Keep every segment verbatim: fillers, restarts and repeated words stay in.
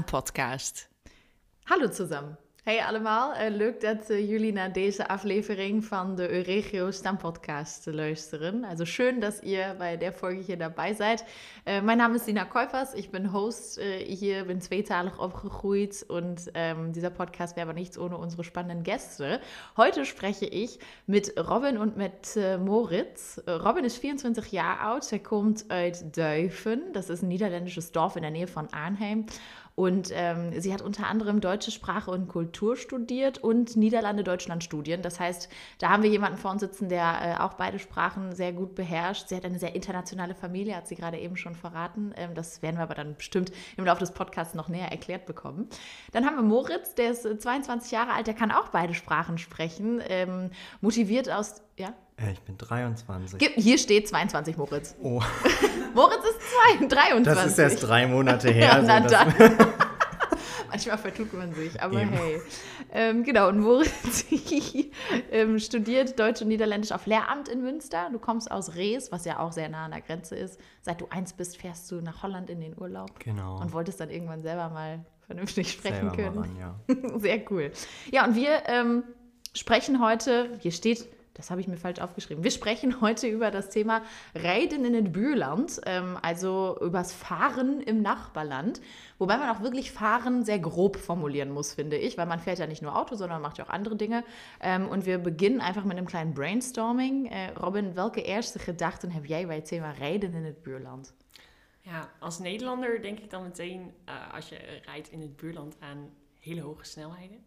Stampodcast. Hallo zusammen. Hey allemaal, uh, leuk dat uh, jullie naar deze aflevering van de Euregio Stampodcast luisteren. Also schön, dass ihr bei der Folge hier dabei seid. Uh, mein Name ist Sina Kuipers, ich bin Host uh, hier, bin zweiteilig aufgegroeid und um, dieser Podcast wäre aber nichts ohne unsere spannenden Gäste. Heute spreche ich mit Robin und mit uh, Moritz. Uh, Robin ist vierundzwanzig Jahre alt, er kommt aus Duiven, das ist ein niederländisches Dorf in der Nähe von Arnhem. Und ähm, sie hat unter anderem deutsche Sprache und Kultur studiert und Niederlande-Deutschland-Studien. Das heißt, da haben wir jemanden vor uns sitzen, der äh, auch beide Sprachen sehr gut beherrscht. Sie hat eine sehr internationale Familie, hat sie gerade eben schon verraten. Ähm, das werden wir aber dann bestimmt im Laufe des Podcasts noch näher erklärt bekommen. Dann haben wir Moritz, der ist zweiundzwanzig Jahre alt, der kann auch beide Sprachen sprechen. Ähm, motiviert aus... Ja? Ich bin dreiundzwanzig. Hier steht zweiundzwanzig, Moritz. Oh. Moritz ist zwei, dreiundzwanzig. Das ist erst drei Monate her. Ja, na so dann. Manchmal vertut man sich, aber Eben. hey. Ähm, genau, und Moritz ähm, studiert Deutsch und Niederländisch auf Lehramt in Münster. Du kommst aus Rees, was ja auch sehr nah an der Grenze ist. Seit du eins bist, fährst du nach Holland in den Urlaub. Genau. Und wolltest dann irgendwann selber mal vernünftig sprechen Selber können. mal ran, ja. Sehr cool. Ja, und wir ähm, sprechen heute, hier steht... Das habe ich mir falsch aufgeschrieben. Wir sprechen heute über das Thema Rijden in het Buurland, ähm, also übers Fahren im Nachbarland. Wobei man auch wirklich Fahren sehr grob formulieren muss, finde ich, weil man fährt ja nicht nur Auto, sondern macht ja auch andere Dinge. Ähm, und wir beginnen einfach mit einem kleinen Brainstorming. Äh, Robin, welke eerste gedachten heb jij bij het thema Rijden in het Buurland? Ja, als Nederlander denk ik dan meteen, uh, als je rijdt in het buurland, aan hele hoge snelheden.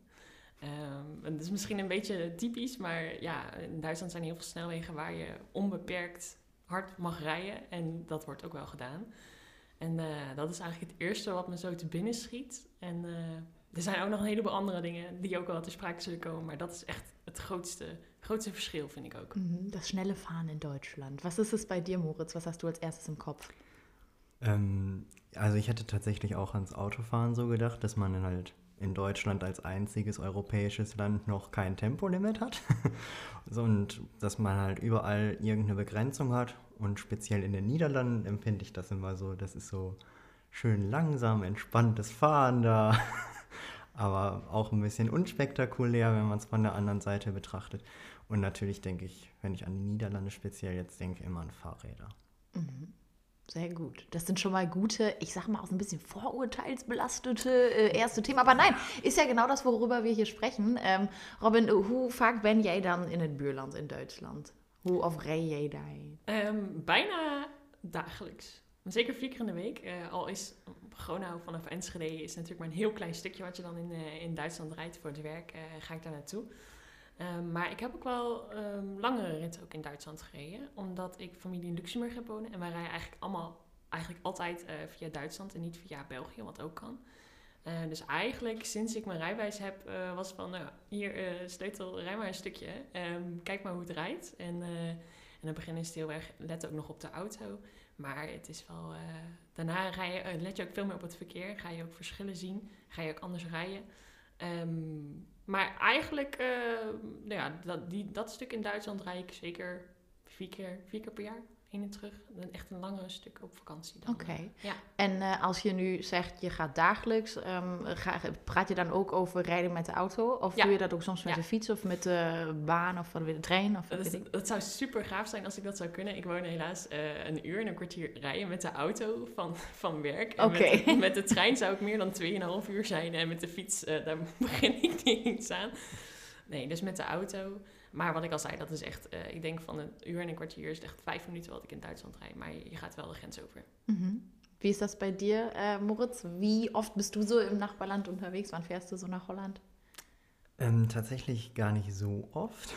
Um, dat is misschien een beetje typisch, maar ja, in Duitsland zijn heel veel snelwegen waar je onbeperkt hard mag rijden. En dat wordt ook wel gedaan. En uh, dat is eigenlijk het eerste wat me zo te binnen schiet. En uh, er zijn ook nog een heleboel andere dingen die ook wel ter sprake zullen komen. Maar dat is echt het grootste, grootste verschil, vind ik ook. Das schnelle Fahren in Deutschland. Was ist es bei dir, Moritz? Was hast du als erstes im Kopf? Ähm, also ich hätte tatsächlich auch ans Autofahren so gedacht, dass man dann halt in Deutschland als einziges europäisches Land noch kein Tempolimit hat. So, und dass man halt überall irgendeine Begrenzung hat. Und speziell in den Niederlanden empfinde ich das immer so, das ist so schön langsam, entspanntes Fahren da. Aber auch ein bisschen unspektakulär, wenn man es von der anderen Seite betrachtet. Und natürlich denke ich, wenn ich an die Niederlande speziell jetzt denke, immer an Fahrräder. Mhm. Sehr gut. Das sind schon mal gute, ich sag mal auch so ein bisschen vorurteilsbelastete äh, erste Themen. Aber nein, ist ja genau das, worüber wir hier sprechen. Ähm, Robin, hoe vaak ben jij dan in het buurland in Duitsland? Hoe of rij jij daar? Um, bijna dagelijks. Zeker vier keer in de week. Uh, al is Gronau vanaf Enschede is natuurlijk maar een heel klein stukje wat je dan in, uh, in Duitsland rijdt voor het werk. Uh, ga ik daar naartoe. Um, maar ik heb ook wel um, langere ritten ook in Duitsland gereden. Omdat ik familie in Luxemburg heb wonen. En wij rijden eigenlijk allemaal eigenlijk altijd uh, via Duitsland en niet via België, wat ook kan. Uh, dus eigenlijk sinds ik mijn rijbewijs heb, uh, was het van, nou, hier uh, sleutel, rij maar een stukje. Um, kijk maar hoe het rijdt. En, uh, en in het begin is het heel erg, let ook nog op de auto. Maar het is wel, uh, daarna rij je, uh, let je ook veel meer op het verkeer. Ga je ook verschillen zien. Ga je ook anders rijden. Um, maar eigenlijk, uh, nou ja, dat, die, dat stuk in Duitsland rijd ik zeker vier keer, vier keer per jaar heen en terug. Dan echt een langere stuk op vakantie. Oké. Okay. Ja. En uh, als je nu zegt, je gaat dagelijks, um, ga, praat je dan ook over rijden met de auto? Of ja. doe je dat ook soms met ja. de fiets of met de baan of de trein? Of dat, is, dat zou super gaaf zijn als ik dat zou kunnen. Ik woon helaas uh, een uur en een kwartier rijden met de auto van, van werk. En okay. met, met de trein zou ik meer dan tweeënhalf uur zijn. En met de fiets, uh, daar begin ik niet eens aan. Nee, dus met de auto. Maar wat ik al zei, dat is echt, uh, ik denk van een uur en een kwartier is het echt vijf minuten wat ik in Duitsland rijd. Maar je, je gaat wel de grens over. Mhm. Wie ist das bei dir, äh, Moritz? Wie oft bist du so im Nachbarland unterwegs? Wann fährst du so nach Holland? Ähm, tatsächlich gar nicht so oft.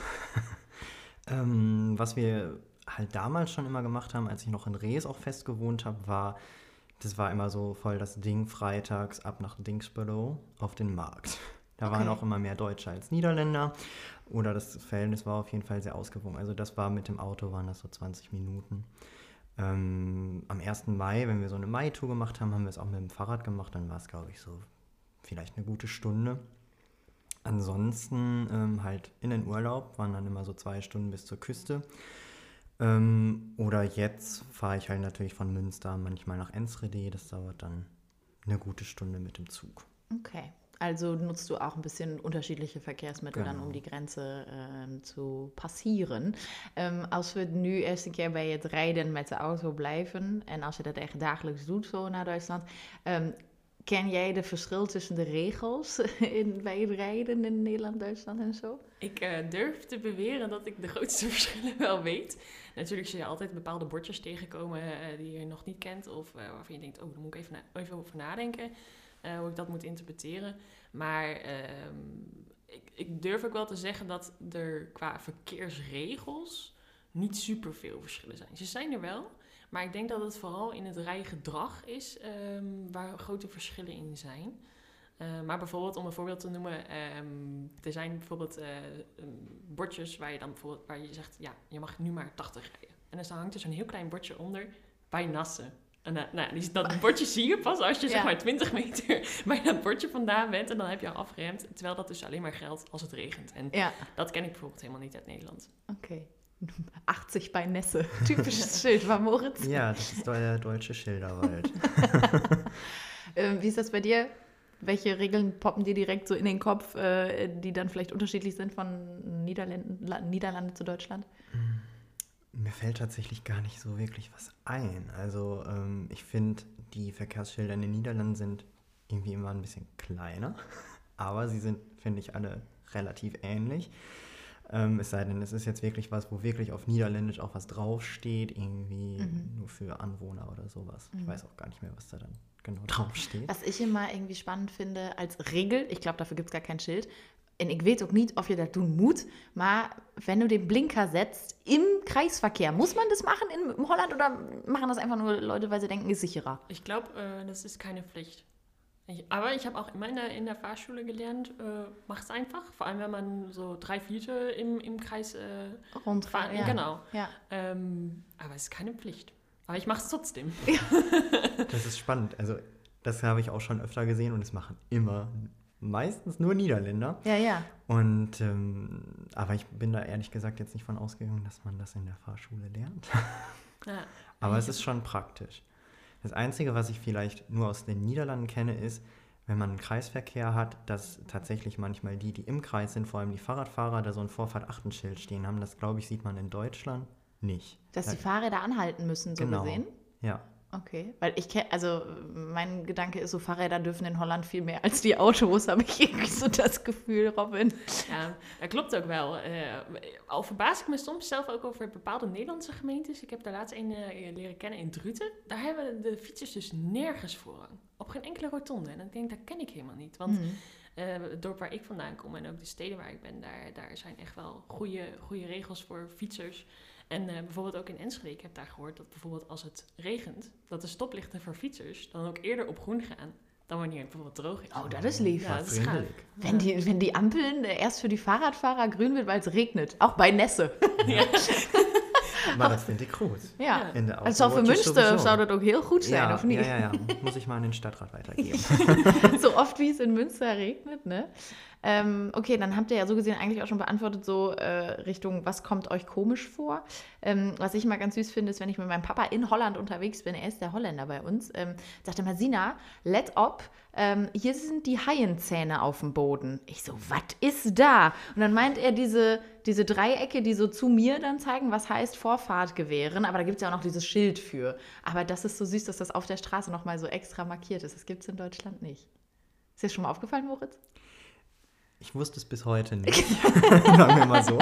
ähm, was wir halt damals schon immer gemacht haben, als ich noch in Rees auch fest gewohnt habe, war, das war immer so voll das Ding, freitags ab nach Dingsbüro auf den Markt. Da okay. waren auch immer mehr Deutsche als Niederländer. Oder das Verhältnis war auf jeden Fall sehr ausgewogen. Also das war mit dem Auto, waren das so zwanzig Minuten. Ähm, am ersten Mai, wenn wir so eine Mai-Tour gemacht haben, haben wir es auch mit dem Fahrrad gemacht. Dann war es, glaube ich, so vielleicht eine gute Stunde. Ansonsten ähm, halt in den Urlaub, waren dann immer so zwei Stunden bis zur Küste. Ähm, oder jetzt fahre ich halt natürlich von Münster manchmal nach Enschede. Das dauert dann eine gute Stunde mit dem Zug. Okay. Also nutzt du auch ein bisschen unterschiedliche Verkehrsmittel Genau. dan om die Grenze ähm, zu passieren. Um, als we nu eerst een keer bij het rijden met de auto blijven, en als je dat echt dagelijks doet zo naar Duitsland, um, ken jij de verschil tussen de regels in, bij het rijden in Nederland, Duitsland en zo? Ik uh, durf te beweren dat ik de grootste verschillen wel weet. Natuurlijk zul je altijd bepaalde bordjes tegenkomen uh, die je nog niet kent, of uh, waarvan je denkt, oh, daar moet ik even, na- even over nadenken. Uh, hoe ik dat moet interpreteren. Maar uh, ik, ik durf ook wel te zeggen dat er qua verkeersregels niet superveel verschillen zijn. Ze zijn er wel, maar ik denk dat het vooral in het rijgedrag is um, waar grote verschillen in zijn. Uh, maar bijvoorbeeld, om een voorbeeld te noemen, um, er zijn bijvoorbeeld uh, um, bordjes waar je dan bijvoorbeeld waar je zegt, ja, je mag nu maar tachtig rijden. En dan hangt er zo'n heel klein bordje onder bij Nassen. En uh, nou, die, dat bordje zie je pas als je Ja. zeg maar twintig meter bij dat bordje vandaan bent en dan heb je al afgeremd. Terwijl dat dus alleen maar geldt als het regent. En Ja, dat ken ik bijvoorbeeld helemaal niet uit Nederland. oké. achtzig bij Nesse. Typisches Schild van Moritz. Ja, das ist der deutsche Schilderwald. Ähm, wie ist das bei dir? Welche Regeln poppen dir direkt so in den Kopf, äh, die dann vielleicht unterschiedlich sind von Niederlanden, La- Niederlande zu Deutschland? Mir fällt tatsächlich gar nicht so wirklich was ein. Also ähm, ich finde, die Verkehrsschilder in den Niederlanden sind irgendwie immer ein bisschen kleiner, aber sie sind, finde ich, alle relativ ähnlich. Ähm, es sei denn, es ist jetzt wirklich was, wo wirklich auf Niederländisch auch was draufsteht, irgendwie Mhm. nur für Anwohner oder sowas. Ich Mhm. weiß auch gar nicht mehr, was da dann genau draufsteht. Was ich immer irgendwie spannend finde als Regel, ik glaube, dafür gibt es gar kein Schild. En ik weet ook niet of je dat doen moet, maar wenn du den Blinker setzt im Kreisverkehr, muss man das machen in Holland oder machen das einfach nur Leute, weil sie denken, ist sicherer? Ich glaube, äh, das ist keine Pflicht. Ich, aber ich habe auch immer in der, in der Fahrschule gelernt, äh, macht's einfach. Vor allem, wenn man so drei Vierte im, im Kreis äh, Rundfahren, fahren. ja. Genau. Ja. Ähm, aber es ist keine Pflicht. Aber ich mache es trotzdem. Das ist spannend. Also das habe ich auch schon öfter gesehen und es machen immer meistens nur Niederländer. Ja, ja. Und ähm, aber ich bin da ehrlich gesagt jetzt nicht von ausgegangen, dass man das in der Fahrschule lernt. Ja. Aber es ist schon praktisch. Das Einzige, was ich vielleicht nur aus den Niederlanden kenne, ist, wenn man einen Kreisverkehr hat, dass tatsächlich manchmal die, die im Kreis sind, vor allem die Fahrradfahrer, da so ein Vorfahrt-Achten-Schild stehen haben. Das, glaube ich, sieht man in Deutschland nicht. Dass Da- die Fahrräder anhalten müssen, so Genau. gesehen. Ja. Okay, weil ich kenne, also mein Gedanke ist so, Fahrräder dürfen in Holland viel mehr als die Autos, habe ich irgendwie so das Gefühl, Robin. Ja, dat klopt ook wel. Uh, al verbaas ik me soms zelf ook over bepaalde Nederlandse gemeentes. Ik heb daar laatst een uh, leren kennen in Druten. Daar hebben de fietsers dus nergens voorrang. Op geen enkele rotonde. En ik denk, dat ken ik helemaal niet. Want Mhm. uh, het dorp waar ik vandaan kom en ook de steden waar ik ben, daar, daar zijn echt wel goede, goede regels voor fietsers. En uh, bijvoorbeeld ook in Enschede, ik heb daar gehoord dat bijvoorbeeld als het regent, dat de stoplichten voor fietsers dan ook eerder op groen gaan dan wanneer het bijvoorbeeld droog is. Oh, dat is lief. Ja, dat is gaaf. Vriendelijk. Wenn die, wenn die Ampeln äh, erst für die Fahrradfahrer grün wird, weil es regnet. Auch bei Nässe. Ja. Maar dat vind ik goed. Ja. In de Also für Autowatches Münster sowieso. zou dat ook heel goed zijn, ja, of niet? Ja, ja, ja. Muss ich mal an den Stadtrat weitergeben. So oft wie es in Münster regnet, ne? Ähm, okay, dann habt ihr ja so gesehen eigentlich auch schon beantwortet, so äh, Richtung, was kommt euch komisch vor? Ähm, was ich mal ganz süß finde, ist, wenn ich mit meinem Papa in Holland unterwegs bin, er ist der Holländer bei uns, ähm, sagt er mal, Sina, let up, ähm, hier sind die Haienzähne auf dem Boden. Ich so, was ist da? Und dann meint er diese, diese Dreiecke, die so zu mir dann zeigen, was heißt Vorfahrt gewähren, aber da gibt es ja auch noch dieses Schild für. Aber das ist so süß, dass das auf der Straße nochmal so extra markiert ist. Das gibt es in Deutschland nicht. Ist dir das schon mal aufgefallen, Moritz? Ich wusste es bis heute nicht, sagen wir mal so.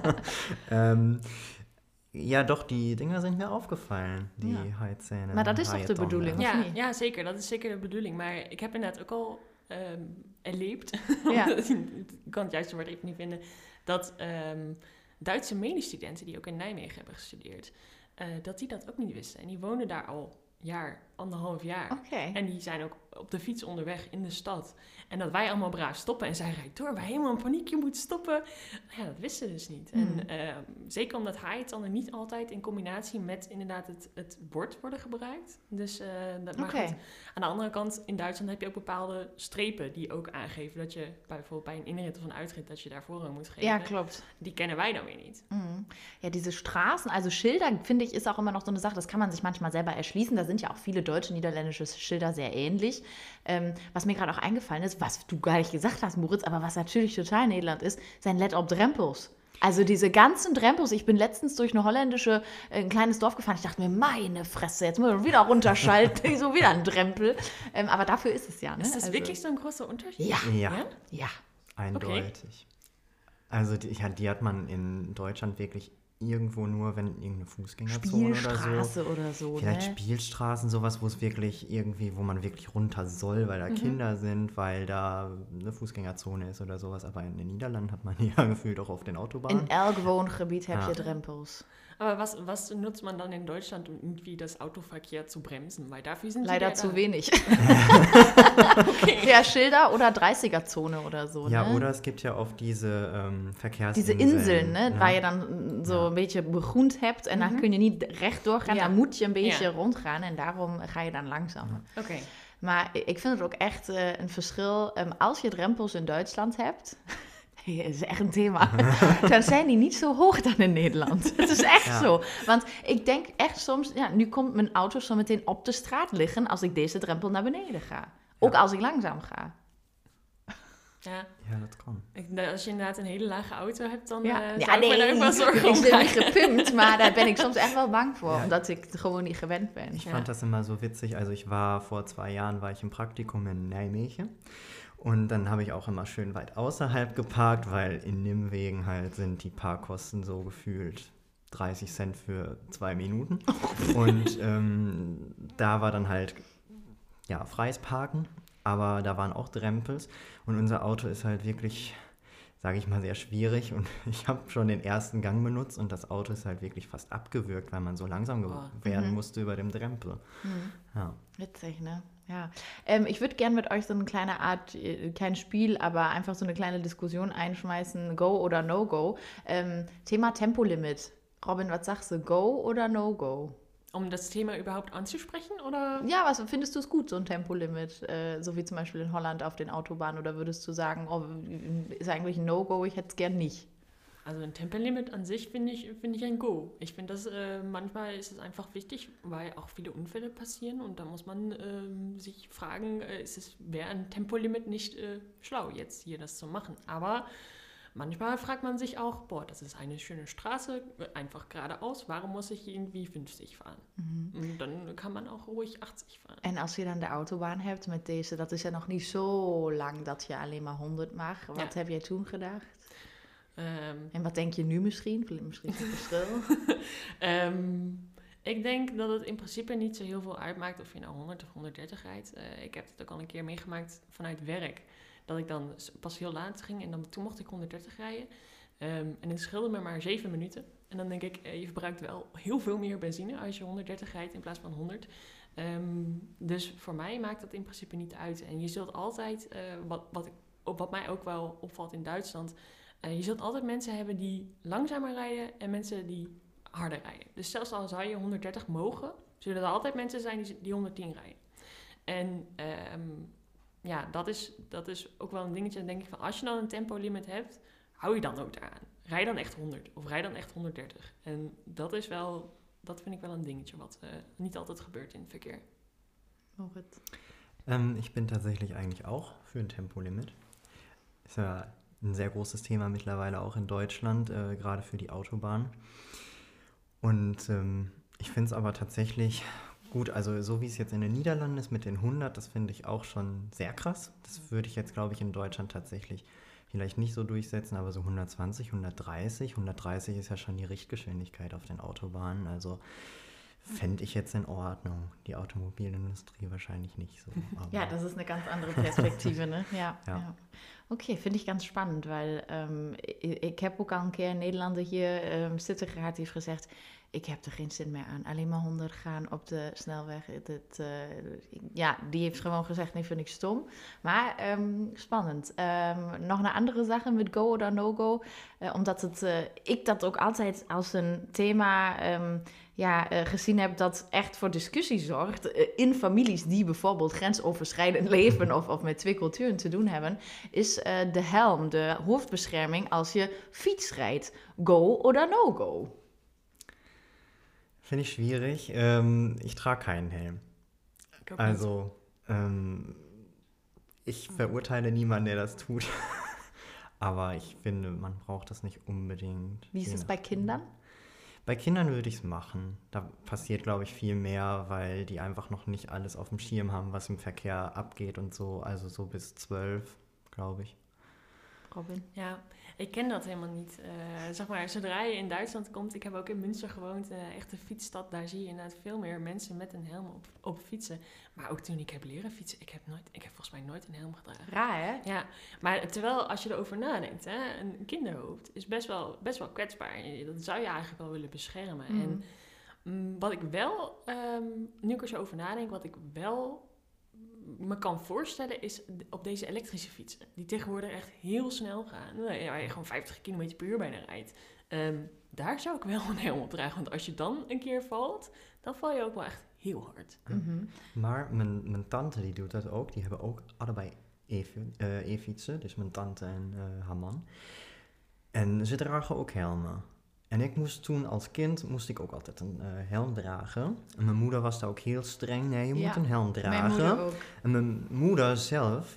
ähm, ja, doch, die Dinger sind mir aufgefallen, die Ja. Haaizähne. Maar dat is toch de Haaientanden. bedoeling? Of Ja, niet? ja, zeker. Dat is zeker de bedoeling. Maar ik heb inderdaad ook al ehm erlebt, Ja. ik kan het juiste woord even niet vinden, dat ehm, Duitse medestudenten die ook in Nijmegen hebben gestudeerd, eh, dat die dat ook niet wisten. En die wonen daar al jaar, anderhalf jaar. Oké. En die zijn ook op de fiets onderweg in de stad. En dat wij allemaal braaf stoppen en zij rijdt door. Wij helemaal in paniek, je moet stoppen. Ja, dat wisten ze dus niet. Mm. En eh, zeker omdat haaitanden niet altijd in combinatie met inderdaad het, het bord worden gebruikt. Dus, eh, dat, maar Oké. goed, aan de andere kant, in Duitsland heb je ook bepaalde strepen die ook aangeven dat je bij, bijvoorbeeld bij een inrit of een uitrit, dat je daar voorrang moet geven. Ja, klopt. Die kennen wij dan weer niet. Mhm. Ja, diese Straßen, also Schilder, finde ich, ist auch immer noch so eine Sache, das kann man sich manchmal selber erschließen. Da sind ja auch viele deutsche, niederländische Schilder sehr ähnlich. nicht. Ähm, was mir gerade auch eingefallen ist, was du gar nicht gesagt hast, Moritz, aber was natürlich total Nederland ist, zijn let op drempels. Also diese ganzen Drempels, ich bin letztens durch eine holländische, ein kleines Dorf gefahren, ich dachte mir, meine Fresse, jetzt müssen wir wieder runterschalten, so wieder ein Drempel. Ähm, aber dafür ist es ja, ne? Ist das also, wirklich so ein großer Unterschied? Ja, Ja, Ja? ja. eindeutig. Also die, ja, die hat man in Deutschland wirklich irgendwo nur, wenn irgendeine Fußgängerzone oder so. Spielstraße oder so, Vielleicht ne? Spielstraßen, sowas, wo es wirklich irgendwie, wo man wirklich runter soll, weil da Mhm. Kinder sind, weil da eine Fußgängerzone ist oder sowas. Aber in den Niederlanden hat man ja gefühlt auch auf den Autobahnen. In elk woongebied heb Ja. je drempels. Aber was, was nutzt man dann in Deutschland, um irgendwie das Autoverkehr zu bremsen? Weil dafür sind Leider die zu da. wenig. Okay. Ja, Schilder oder dreißiger-Zone oder so, Ja, ne? oder es gibt ja oft diese ähm, Diese Verkehrsinseln. Inseln, ne? Waar je dan zo Ja. een beetje begroend hebt en dan kun je niet recht doorgaan, Ja. dan moet je een beetje Ja. rondgaan en daarom ga je dan langzamer. Oké. Maar ik vind het ook echt eh, een verschil. Um, als je drempels in Duitsland hebt, dat is echt een thema, dan zijn die niet zo hoog dan in Nederland. Het is echt Ja. zo. Want ik denk echt soms, ja, nu komt mijn auto zo meteen op de straat liggen als ik deze drempel naar beneden ga. Ook als ik langzaam ga. Ja, Ja, dat kan. ik, nou, als je inderdaad een hele lage auto hebt, dan Ja, eh, ja zou ik me daar ook wel zorgen ik om zit niet maken. gepumpt, maar daar ben ik soms echt wel bang voor, Ja. omdat ik het gewoon niet gewend ben. Ich Ja. fand das immer so witzig. Also ich war vor zwei Jahren war ich im Praktikum in Nijmegen und dann habe ich auch immer schön weit außerhalb geparkt, weil in Nimwegen halt sind die Parkkosten so gefühlt dreißig Cent für zwei Minuten. Und ähm, da war dann halt ja freies Parken, aber da waren auch Drempels und unser Auto ist halt wirklich, sage ich mal, sehr schwierig und ich habe schon den ersten Gang benutzt und das Auto ist halt wirklich fast abgewürgt, weil man so langsam ge- Oh. werden Mhm. musste über dem Drempel. Hm. Ja. Witzig, ne? Ja. Ähm, ich würde gerne mit euch so eine kleine Art, äh, kein Spiel, aber einfach so eine kleine Diskussion einschmeißen, Go oder No-Go. Ähm, Thema Tempolimit. Robin, was sagst du, Go oder No-Go? Um das Thema überhaupt anzusprechen, oder? Ja, was findest du es gut, so ein Tempolimit, äh, so wie zum Beispiel in Holland auf den Autobahnen? Oder würdest du sagen, oh, ist eigentlich ein No-Go, ich hätte es gern nicht? Also ein Tempolimit an sich finde ich, finde ich ein Go. Ich finde, dass äh, manchmal ist es einfach wichtig, weil auch viele Unfälle passieren und da muss man ähm, sich fragen, äh, ist es, wäre ein Tempolimit nicht äh, schlau, jetzt hier das zu machen. Aber manchmal fragt man sich auch, boah, das ist eine schöne Straße, einfach geradeaus, warum muss ich irgendwie fünfzig fahren? Und dann kann man auch ruhig achtzig fahren. En als je dan de autobaan hebt met deze, dat is ja nog niet zo lang dat je alleen maar honderd mag. Wat Ja. heb jij toen gedacht? Ehm, En wat denk je nu misschien? Misschien een verschil. Ehm, ik denk dat het in principe niet zo heel veel uitmaakt of je nou honderd of honderddertig rijdt. Eh, ik heb het ook al een keer meegemaakt vanuit werk. Dat ik dan s- pas heel laat ging en dan, toen mocht ik honderddertig rijden. Ehm, en het scheelde me maar zeven minuten. En dan denk ik, eh, je verbruikt wel heel veel meer benzine als je honderddertig rijdt in plaats van honderd. Ehm, dus voor mij maakt dat in principe niet uit. En je zult altijd, eh, wat, wat, ik, op wat mij ook wel opvalt in Duitsland... eh, je zult altijd mensen hebben die langzamer rijden en mensen die harder rijden. Dus zelfs al zou je honderddertig mogen, zullen er altijd mensen zijn die, die honderdtien rijden. En ehm, ja, dat is, dat is ook wel een dingetje. Dan denk ik van, als je dan een tempolimit hebt, hou je dan ook daaraan. Rij dan echt honderd of rij dan echt honderddertig. En dat is wel, dat vind ik wel een dingetje wat eh, niet altijd gebeurt in het verkeer. Moritz. Ähm, ich bin tatsächlich eigentlich auch für ein Tempolimit. Ist ja ein sehr großes Thema mittlerweile auch in Deutschland, äh, gerade für die Autobahn. Und ähm, ich finde es aber tatsächlich gut, also so wie es jetzt in den Niederlanden ist mit den hundert, das finde ich auch schon sehr krass. Das würde ich jetzt, glaube ich, in Deutschland tatsächlich vielleicht nicht so durchsetzen, aber so hundertzwanzig, hundertdreißig. hundertdreißig ist ja schon die Richtgeschwindigkeit auf den Autobahnen, also fände ich jetzt in Ordnung. Die Automobilindustrie wahrscheinlich nicht so. Aber Ja, das ist eine ganz andere Perspectieve, ne? Ja. Ja. ja. Oké, vind ik ganz spannend, weil um, ik, ik heb ook al een keer een Nederlander hier um, zitten gehad, die heeft gezegd, ik heb er geen zin meer aan, alleen maar honderd gaan op de snelweg. Het, uh, ja, die heeft gewoon gezegd, nee, vind ik stom. Maar um, spannend. Um, nog een andere zaken met go oder no-go, uh, omdat het, uh, ik dat ook altijd als een thema... Um, ja, uh, gezien heb dat echt voor discussie zorgt uh, in families die bijvoorbeeld grensoverschrijdend leven of, of met twee culturen te doen hebben, is uh, de helm, de hoofdbescherming als je fiets rijdt. Go oder no-go? finde ich schwierig. Ähm, ich trage keinen Helm. Ik ook niet. Also Ähm, ich verurteile niemanden, der das tut. Aber ich finde, man braucht das nicht unbedingt. Wie ist Je es bei nachdem. Kindern? Bei Kindern würde ich es machen. Da passiert, glaube ich, viel mehr, weil die einfach noch nicht alles auf dem Schirm haben, was im Verkehr abgeht und so. Also so bis zwölf, glaube ich. Robin? Ja, ik ken dat helemaal niet. Uh, zeg maar, zodra je in Duitsland komt, ik heb ook in Münster gewoond, uh, echt een fietsstad, daar zie je inderdaad veel meer mensen met een helm op, op fietsen. Maar ook toen ik heb leren fietsen, ik heb, nooit, ik heb volgens mij nooit een helm gedragen. Raar, hè? Ja, maar terwijl als je erover nadenkt, hè, een kinderhoofd is best wel, best wel kwetsbaar. Dat zou je eigenlijk wel willen beschermen. Mm. En mm, wat ik wel, um, nu ik er zo over nadenk, wat ik wel me kan voorstellen is op deze elektrische fietsen, die tegenwoordig echt heel snel gaan, waar je gewoon vijftig kilometer per uur bijna rijdt. Um, daar zou ik wel een helm op dragen, want als je dan een keer valt, dan val je ook wel echt heel hard. Mm-hmm. Maar mijn, mijn tante die doet dat ook, die hebben ook allebei e-fietsen, uh, dus mijn tante en uh, haar man. En ze dragen ook helmen. En ik moest toen als kind, moest ik ook altijd een uh, helm dragen. En mijn moeder was daar ook heel streng. Nee, je ja, moet een helm dragen. Mijn moeder ook. En mijn moeder zelf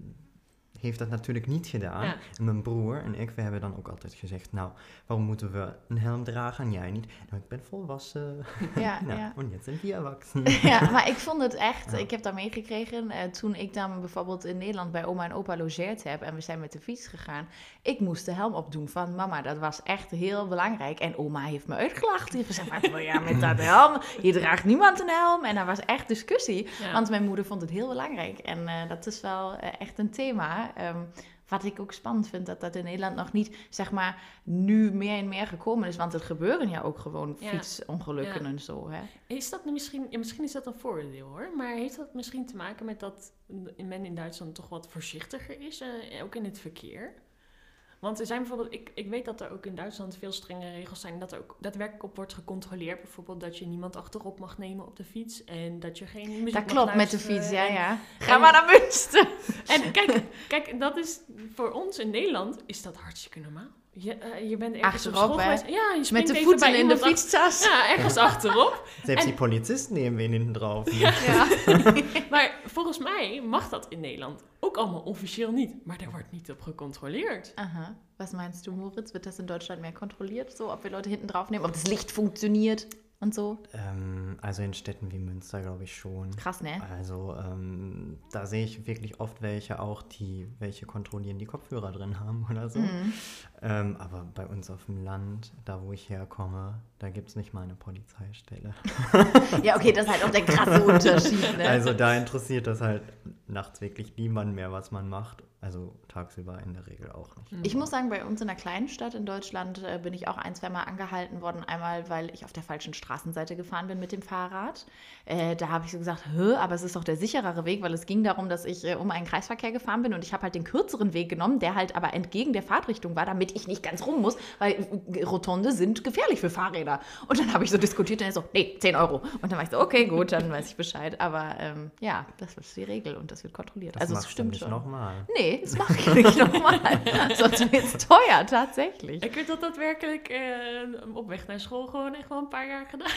heeft dat natuurlijk niet gedaan. Ja. En mijn broer en ik, we hebben dan ook altijd gezegd, nou, waarom moeten we een helm dragen en jij niet? Nou, ik ben volwassen. Ja, nou, ja. En jetzt zijn we erwachsen. Ja, maar ik vond het echt, Ja. ik heb daar meegekregen uh, toen ik dan bijvoorbeeld in Nederland bij oma en opa logeerd heb en we zijn met de fiets gegaan. Ik moest de helm opdoen van mama, dat was echt heel belangrijk. En oma heeft me uitgelachen. Die heeft gezegd, wat wil jij met dat helm? Je draagt niemand een helm. En daar was echt discussie, Ja. want mijn moeder vond het heel belangrijk. En uh, dat is wel uh, echt een thema. Um, wat ik ook spannend vind, dat dat in Nederland nog niet, zeg maar, nu meer en meer gekomen is. Want er gebeuren ja ook gewoon Ja. fietsongelukken Ja. en zo, hè. Is dat misschien, ja, misschien is dat een voordeel hoor, maar heeft dat misschien te maken met dat men in Duitsland toch wat voorzichtiger is, uh, ook in het verkeer? Want er zijn bijvoorbeeld, ik, ik weet dat er ook in Duitsland veel strenge regels zijn, dat er ook daadwerkelijk op wordt gecontroleerd. Bijvoorbeeld dat je niemand achterop mag nemen op de fiets en dat je geen muziek Dat mag klopt met de luisteren. fiets, ja, En- ja. Ga en- maar naar Münster. En kijk, kijk, dat is voor ons in Nederland is dat hartstikke normaal. Je, uh, je bent ergens op Achterop, school hè? geweest. Ja, je Met springt de even voeten bij in de iemand ach- fietstas. Ja, ergens achterop. Selbst En- die Polizisten nemen we hinten drauf. Ja. Ja. Maar volgens mij mag dat in Nederland ook allemaal officieel niet. Maar daar wordt niet op gecontroleerd. Aha. Was meinst du, Moritz? Wird das in Deutschland mehr kontrolliert? So, ob wir Leute hinten drauf nehmen, ob das Licht funktioniert und so? Ähm, also in Städten wie Münster, glaube ich schon. Krass, ne? Also ähm, da sehe ich wirklich oft welche auch, die welche kontrollieren, die Kopfhörer drin haben oder so. Mhm. Ähm, aber bei uns auf dem Land, da wo ich herkomme, da gibt es nicht mal eine Polizeistelle. Ja, okay, das ist halt auch der krasse Unterschied, ne? Also da interessiert das halt nachts wirklich niemand mehr, was man macht. Also tagsüber in der Regel auch nicht. Ich muss sagen, bei uns in einer kleinen Stadt in Deutschland äh, bin ich auch ein, zwei Mal angehalten worden. Einmal, weil ich auf der falschen Straßenseite gefahren bin mit dem Fahrrad. Äh, da habe ich so gesagt, hä, aber es ist doch der sicherere Weg, weil es ging darum, dass ich äh, um einen Kreisverkehr gefahren bin und ich habe halt den kürzeren Weg genommen, der halt aber entgegen der Fahrtrichtung war, damit ich nicht ganz rum muss, weil äh, Rotonde sind gefährlich für Fahrräder. Und dann habe ich so diskutiert und er so, nee, zehn Euro. Und dann war ich so, okay, gut, dann weiß ich Bescheid. Aber ähm, ja, das ist die Regel und das wird kontrolliert. Das also es machst du stimmt nicht schon. nochmal. Nee, das mache ich nicht nochmal. Sonst wird es teuer, tatsächlich. Ik heb dat daadwerkelijk uh, op weg naar school gewoon echt wel een paar jaar gedaan.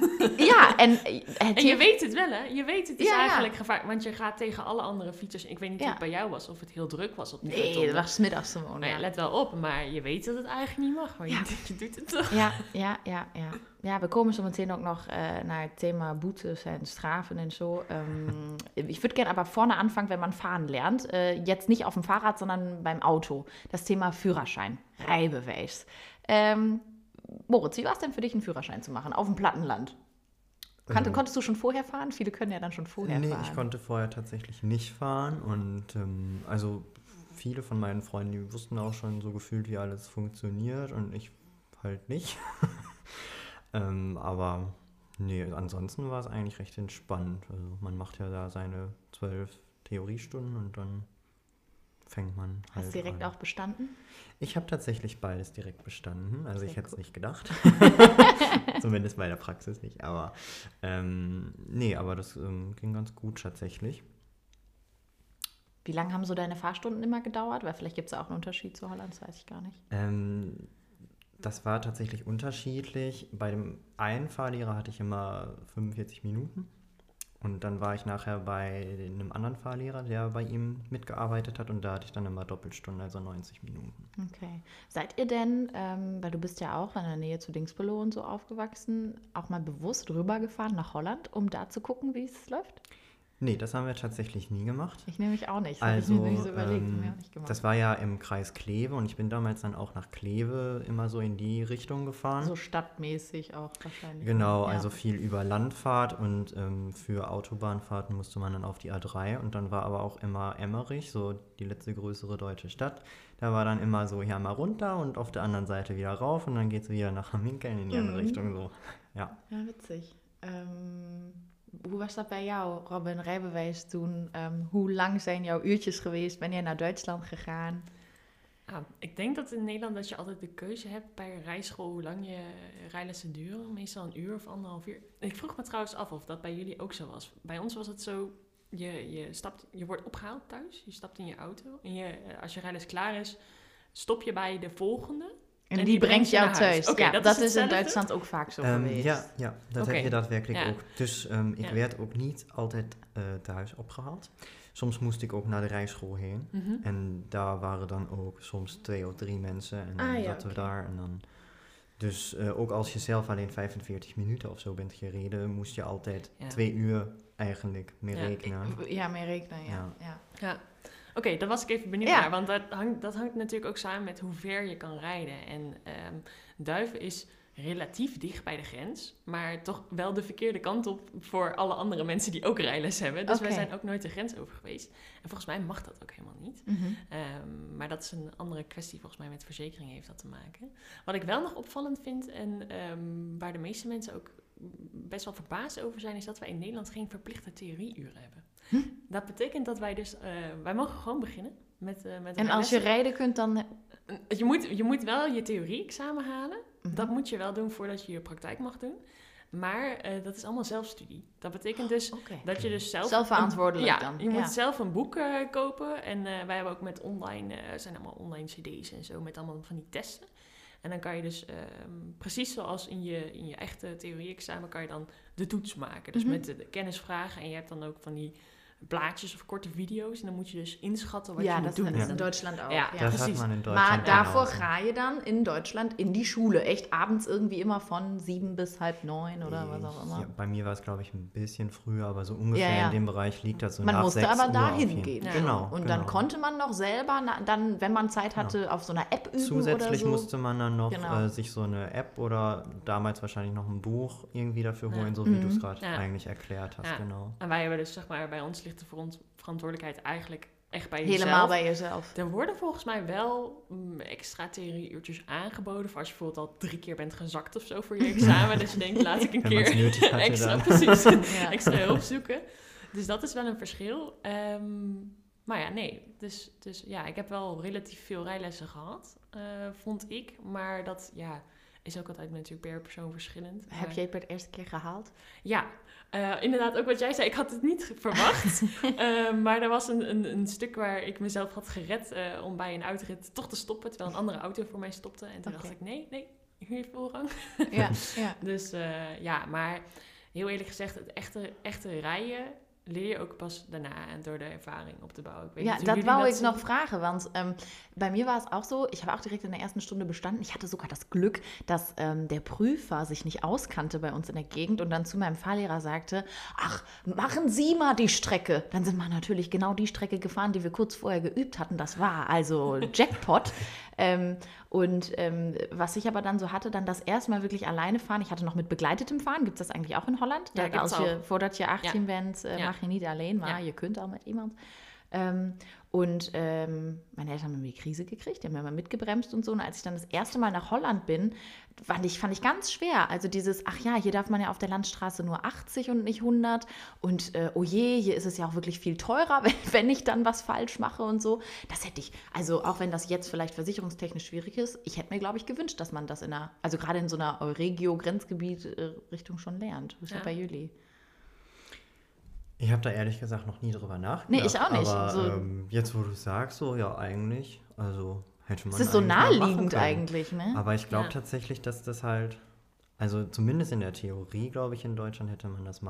Ja, en het En je heeft- weet het wel, hè? Je weet het is Ja, ja. eigenlijk gevaarlijk. Want je gaat tegen alle andere fietsers. Ik weet niet Ja. hoe het bij jou was. Of het heel druk was op die Nee, rotonde. dat was 's middags gewoon. Nou ja, Ja. let wel op. Maar je weet dat het eigenlijk niet mag. Maar je, Ja. je doet het toch. Ja, ja, ja, ja. Ja, we komen zo meteen ook noch äh, naar het Thema Boetes en Strafen und so. Ähm, ich würde gerne aber vorne anfangen, wenn man fahren lernt. Äh, jetzt nicht auf dem Fahrrad, sondern beim Auto. Das Thema Führerschein, Rijbewijs. Ähm, Moritz, wie war es denn für dich, einen Führerschein zu machen auf dem Plattenland? Kannte, Ähm, konntest du schon vorher fahren? Viele können ja dann schon vorher nee, fahren. ich konnte vorher tatsächlich nicht fahren und ähm, also viele von meinen Freunden, die wussten auch schon so gefühlt, wie alles funktioniert und ich halt nicht. ähm, aber nee, ansonsten war es eigentlich recht entspannt. Also man macht ja da seine zwölf Theoriestunden und dann fängt man halt Hast du direkt an. auch bestanden? Ich habe tatsächlich beides direkt bestanden. Also ich Sehr hätte es gut. nicht gedacht. Zumindest bei der Praxis nicht. Aber ähm, nee, aber das ähm, ging ganz gut tatsächlich. Wie lange haben so deine Fahrstunden immer gedauert? Weil vielleicht gibt es ja auch einen Unterschied zu Holland, das weiß ich gar nicht. Ähm, das war tatsächlich unterschiedlich. Bei dem einen Fahrlehrer hatte ich immer fünfundvierzig Minuten. Und dann war ich nachher bei einem anderen Fahrlehrer, der bei ihm mitgearbeitet hat und da hatte ich dann immer Doppelstunde, also neunzig Minuten. Okay. Seid ihr denn, ähm, weil du bist ja auch in der Nähe zu Dingsbülow und so aufgewachsen, auch mal bewusst rübergefahren nach Holland, um da zu gucken, wie es läuft? Nee, das haben wir tatsächlich nie gemacht. Ich nämlich auch nicht. Das Also, habe ich mir nicht so überlegt. ähm, Haben wir auch nicht gemacht. das war ja im Kreis Kleve und ich bin damals dann auch nach Kleve immer so in die Richtung gefahren. So stadtmäßig auch wahrscheinlich. Genau, Ja. also viel über Landfahrt und ähm, für Autobahnfahrten musste man dann auf die A drei und dann war aber auch immer Emmerich, so die letzte größere deutsche Stadt. Da war dann immer so, ja, mal runter und auf der anderen Seite wieder rauf und dann geht es wieder nach Hamminkeln in die andere Mhm. Richtung. So. Ja. Ja, witzig. Um, hoe was dat bij jou, Robin, rijbewijs toen? Um, hoe lang zijn jouw uurtjes geweest? Ben jij naar Duitsland gegaan? Ah, ik denk dat in Nederland dat je altijd de keuze hebt bij een rijschool hoe lang je rijlessen duren. Meestal een uur of anderhalf uur. Ik vroeg me trouwens af of dat bij jullie ook zo was. Bij ons was het zo, je, je, stapt, je wordt opgehaald thuis, je stapt in je auto. En je, als je rijles klaar is, stop je bij de volgende. En, En die, die brengt brengt je jou naar huis. thuis. Oké, ja, dat dat, is is in hetzelfde? Duitsland ook vaak zo Ehm, geweest. ja, ja, dat Oké. heb je daadwerkelijk Ja. ook. Dus ehm, ik Ja. werd ook niet altijd uh, thuis opgehaald. Soms moest ik ook naar de rijschool heen. Mhm. En daar waren dan ook soms twee of drie mensen. En dan Ah, ja, zaten we oké. daar. En dan, dus uh, ook als je zelf alleen vijfenveertig minuten of zo bent gereden, moest je altijd Ja. twee uur eigenlijk mee Ja, rekenen. Ja, mee rekenen, ja. Ja. ja. Ja, oké, daar was ik even benieuwd Ja. naar. Want dat hangt, dat hangt natuurlijk ook samen met hoe ver je kan rijden. En ehm, Duiven is relatief dicht bij de grens, maar toch wel de verkeerde kant op voor alle andere mensen die ook rijles hebben. Dus wij Oké. zijn ook nooit de grens over geweest. En volgens mij mag dat ook helemaal niet. Mhm. Um, maar dat is een andere kwestie, volgens mij met verzekering heeft dat te maken. Wat ik wel nog opvallend vind en um, waar de meeste mensen ook best wel verbaasd over zijn, is dat wij in Nederland geen verplichte theorieuren hebben. Hm? Dat betekent dat wij dus, uh, wij mogen gewoon beginnen met, uh, met En als je rijlessen. rijden kunt, dan... Je moet, je moet wel je theorie-examen halen. Mhm. Dat moet je wel doen voordat je je praktijk mag doen. Maar uh, dat is allemaal zelfstudie. Dat betekent dus Oké. dat je dus zelf... Zelfverantwoordelijk een, dan. Ja, je Ja. moet zelf een boek uh, kopen. En uh, wij hebben ook met online... Uh, zijn allemaal online cd's en zo met allemaal van die testen. En dan kan je dus, uh, precies zoals in je, in je echte theorie-examen, kan je dan de toets maken. Dus Mhm. met de, de kennisvragen. En je hebt dan ook van die blaadjes of korte video's. En dan moet je dus inschatten wat Ja, je dat moet is doen. in Duitsland ook. Ja, Ja. Das precies. hat man in Deutschland Maar daarvoor genauso. ga je dan in Deutschland in die Schule. Echt abends irgendwie immer von sieben bis halb neun oder was auch immer. Ja, bei mir war es, glaube ich, ein bisschen früher, aber so ungefähr Ja, ja. in dem Bereich liegt das so Man nach musste sechs aber Uhr dahin auf jeden- gehen. Ja. Genau. Und genau. dann konnte man noch selber, na, dann, wenn man Zeit hatte, auf so einer App üben Zusätzlich oder so. musste man dann noch Genau. äh, sich so eine App oder damals wahrscheinlich noch ein Buch irgendwie dafür Ja. holen, so wie Mhm. du es gerade Ja. eigentlich erklärt hast. Ja. Genau. En wij hebben dus, zeg maar, bij ons ligt de veront- verantwoordelijkheid eigenlijk echt bij jezelf. Helemaal bij jezelf. Er worden volgens mij wel mm, extra theorieuurtjes aangeboden voor als je bijvoorbeeld al drie keer bent gezakt of zo voor je examen. Dus je denkt, laat ik een Wenn man es keer nötig hatte extra, dann. precies, Ja. extra hulp zoeken. Dus dat is wel een verschil. Ehm, maar ja, nee. Dus, dus ja, ik heb wel relatief veel rijlessen gehad, eh, vond ik. Maar dat, ja, is ook altijd natuurlijk per persoon verschillend. Heb Maar- jij het per de eerste keer gehaald? Ja, uh, inderdaad, ook wat jij zei. Ik had het niet verwacht. uh, maar er was een, een, een stuk waar ik mezelf had gered uh, om bij een uitrit toch te stoppen. Terwijl een andere auto voor mij stopte. En toen Oké. dacht ik, nee, nee, hier heeft voorrang. Ja, ja. Dus uh, ja, maar heel eerlijk gezegd, het echte, echte rijden leer je ook pas daarna en door de Erfahrung op te bauen. Ich weiß Ja, nicht, wie das jullie wou ich sehen. noch fragen, want ähm, bei mir war es auch so, ich habe auch direkt in der ersten Stunde bestanden. Ich hatte sogar das Glück, dass ähm, der Prüfer sich nicht auskannte bei uns in der Gegend und dann zu meinem Fahrlehrer sagte, ach, machen Sie mal die Strecke. Dann sind wir natürlich genau die Strecke gefahren, die wir kurz vorher geübt hatten. Das war also Jackpot. ähm, und ähm, was ich aber dann so hatte, dann das erste Mal wirklich alleine fahren. Ich hatte noch mit begleitetem Fahren. Gibt es das eigentlich auch in Holland? Ja, Dat gibt's als je, ook. voordat je achttien Ja. bent, uh, Ja. mag je niet alleen, maar Ja. je kunt al met iemand. Ähm, und ähm, meine Eltern haben mir die Krise gekriegt, die haben mir mal mitgebremst und so. Und als ich dann das erste Mal nach Holland bin, fand ich, fand ich ganz schwer. Also dieses, ach ja, hier darf man ja auf der Landstraße nur achtzig und nicht hundert. Und äh, oh je, hier ist es ja auch wirklich viel teurer, wenn, wenn ich dann was falsch mache und so. Das hätte ich, also auch wenn das jetzt vielleicht versicherungstechnisch schwierig ist, ich hätte mir, glaube ich, gewünscht, dass man das in einer, also gerade in so einer Euregio-Grenzgebiet-Richtung schon lernt. Was ist Ja. bei Juli? Ich habe da ehrlich gesagt noch nie drüber nachgedacht. Nee, ich auch nicht. Aber So- ähm, jetzt, wo du sagst, so, ja, eigentlich, also hätte man Es ist so eigentlich mal machen naheliegend können. eigentlich, ne? Aber ich glaube Ja. tatsächlich, dass das halt, also zumindest in der Theorie, glaube ich, in Deutschland hätte man das mal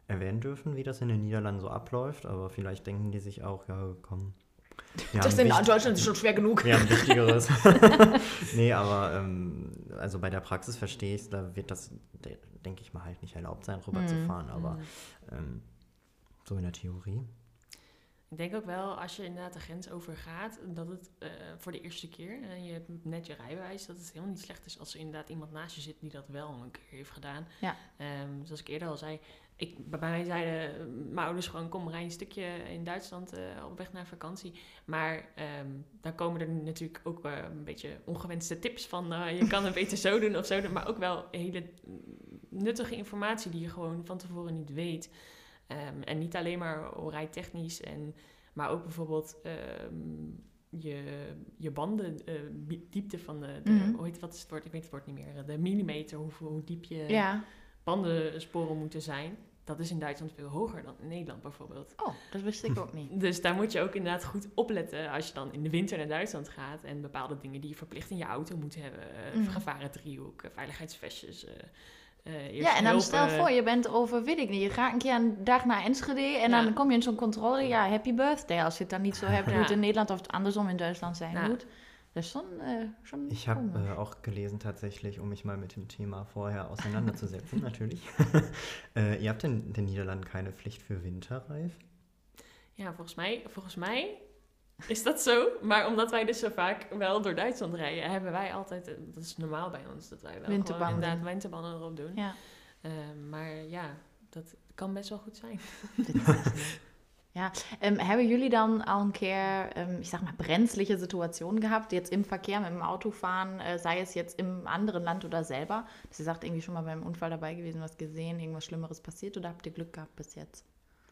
erwähnen dürfen, wie das in den Niederlanden so abläuft, aber vielleicht denken die sich auch, ja, komm. Das in Deutschland ist schon schwer genug. Wir haben Wichtigeres. Nee, aber ähm, also bei der Praxis verstehe ich es, da wird das, denke ich mal, halt nicht erlaubt sein, rüber mm. zu fahren, aber mm. ähm, so in der Theorie. Ik denk ook wel, als je inderdaad de grens overgaat, dat het uh, voor de eerste keer, en uh, je hebt net je rijbewijs, dat het helemaal niet slecht is als er inderdaad iemand naast je zit die dat wel een keer heeft gedaan. Ja. Um, zoals ik eerder al zei, ik, bij mij zeiden mijn ouders gewoon, kom, rij een stukje in Duitsland uh, op weg naar vakantie. Maar um, dan komen er natuurlijk ook uh, een beetje ongewenste tips van, uh, je kan het beter zo doen of zo doen, maar ook wel hele nuttige informatie die je gewoon van tevoren niet weet. Um, en niet alleen maar rijtechnisch, en, maar ook bijvoorbeeld um, je, je banden, uh, diepte van de, de mm-hmm. hoe heet, wat is het woord? Ik weet het woord niet meer. De millimeter, hoe, hoe diep je ja. bandensporen moeten zijn. Dat is in Duitsland veel hoger dan in Nederland bijvoorbeeld. Oh, dat wist ik ook niet. Dus daar moet je ook inderdaad goed opletten als je dan in de winter naar Duitsland gaat en bepaalde dingen die je verplicht in je auto moet hebben. Mm. Gevarendriehoek, veiligheidsvestjes. Uh, Uh, ja, en dan hulp, stel uh, voor, je bent over, weet ik niet, je gaat een keer een dag naar Enschede en ja. dan kom je in zo'n controle, ja, happy birthday. Als je het dan niet zo hebt, ja. moet in Nederland of andersom in Duitsland sein ja. gut. Das ist schon, äh, schon Ich habe äh, auch gelesen tatsächlich, um mich mal mit dem Thema vorher auseinanderzusetzen, natürlich. äh, ihr habt in den Niederlanden keine Pflicht für Winterreifen? Ja, volgens mij, volgens mij is dat zo. Maar omdat wij dus zo vaak wel door Duitsland rijden, hebben wij altijd, dat is normaal bij ons, dat wij wel winterbanden. gewoon inderdaad winterbanden erop doen. Ja. Uh, maar ja, dat kan best wel goed zijn. Ja, ähm, haben jullie dann auch ein keer, ähm, ich sag mal, brenzliche Situationen gehabt, jetzt im Verkehr, mit dem Autofahren, äh, sei es jetzt im anderen Land oder selber? Dass ihr sagt, irgendwie schon mal beim Unfall dabei gewesen, was gesehen, irgendwas Schlimmeres passiert, oder habt ihr Glück gehabt bis jetzt?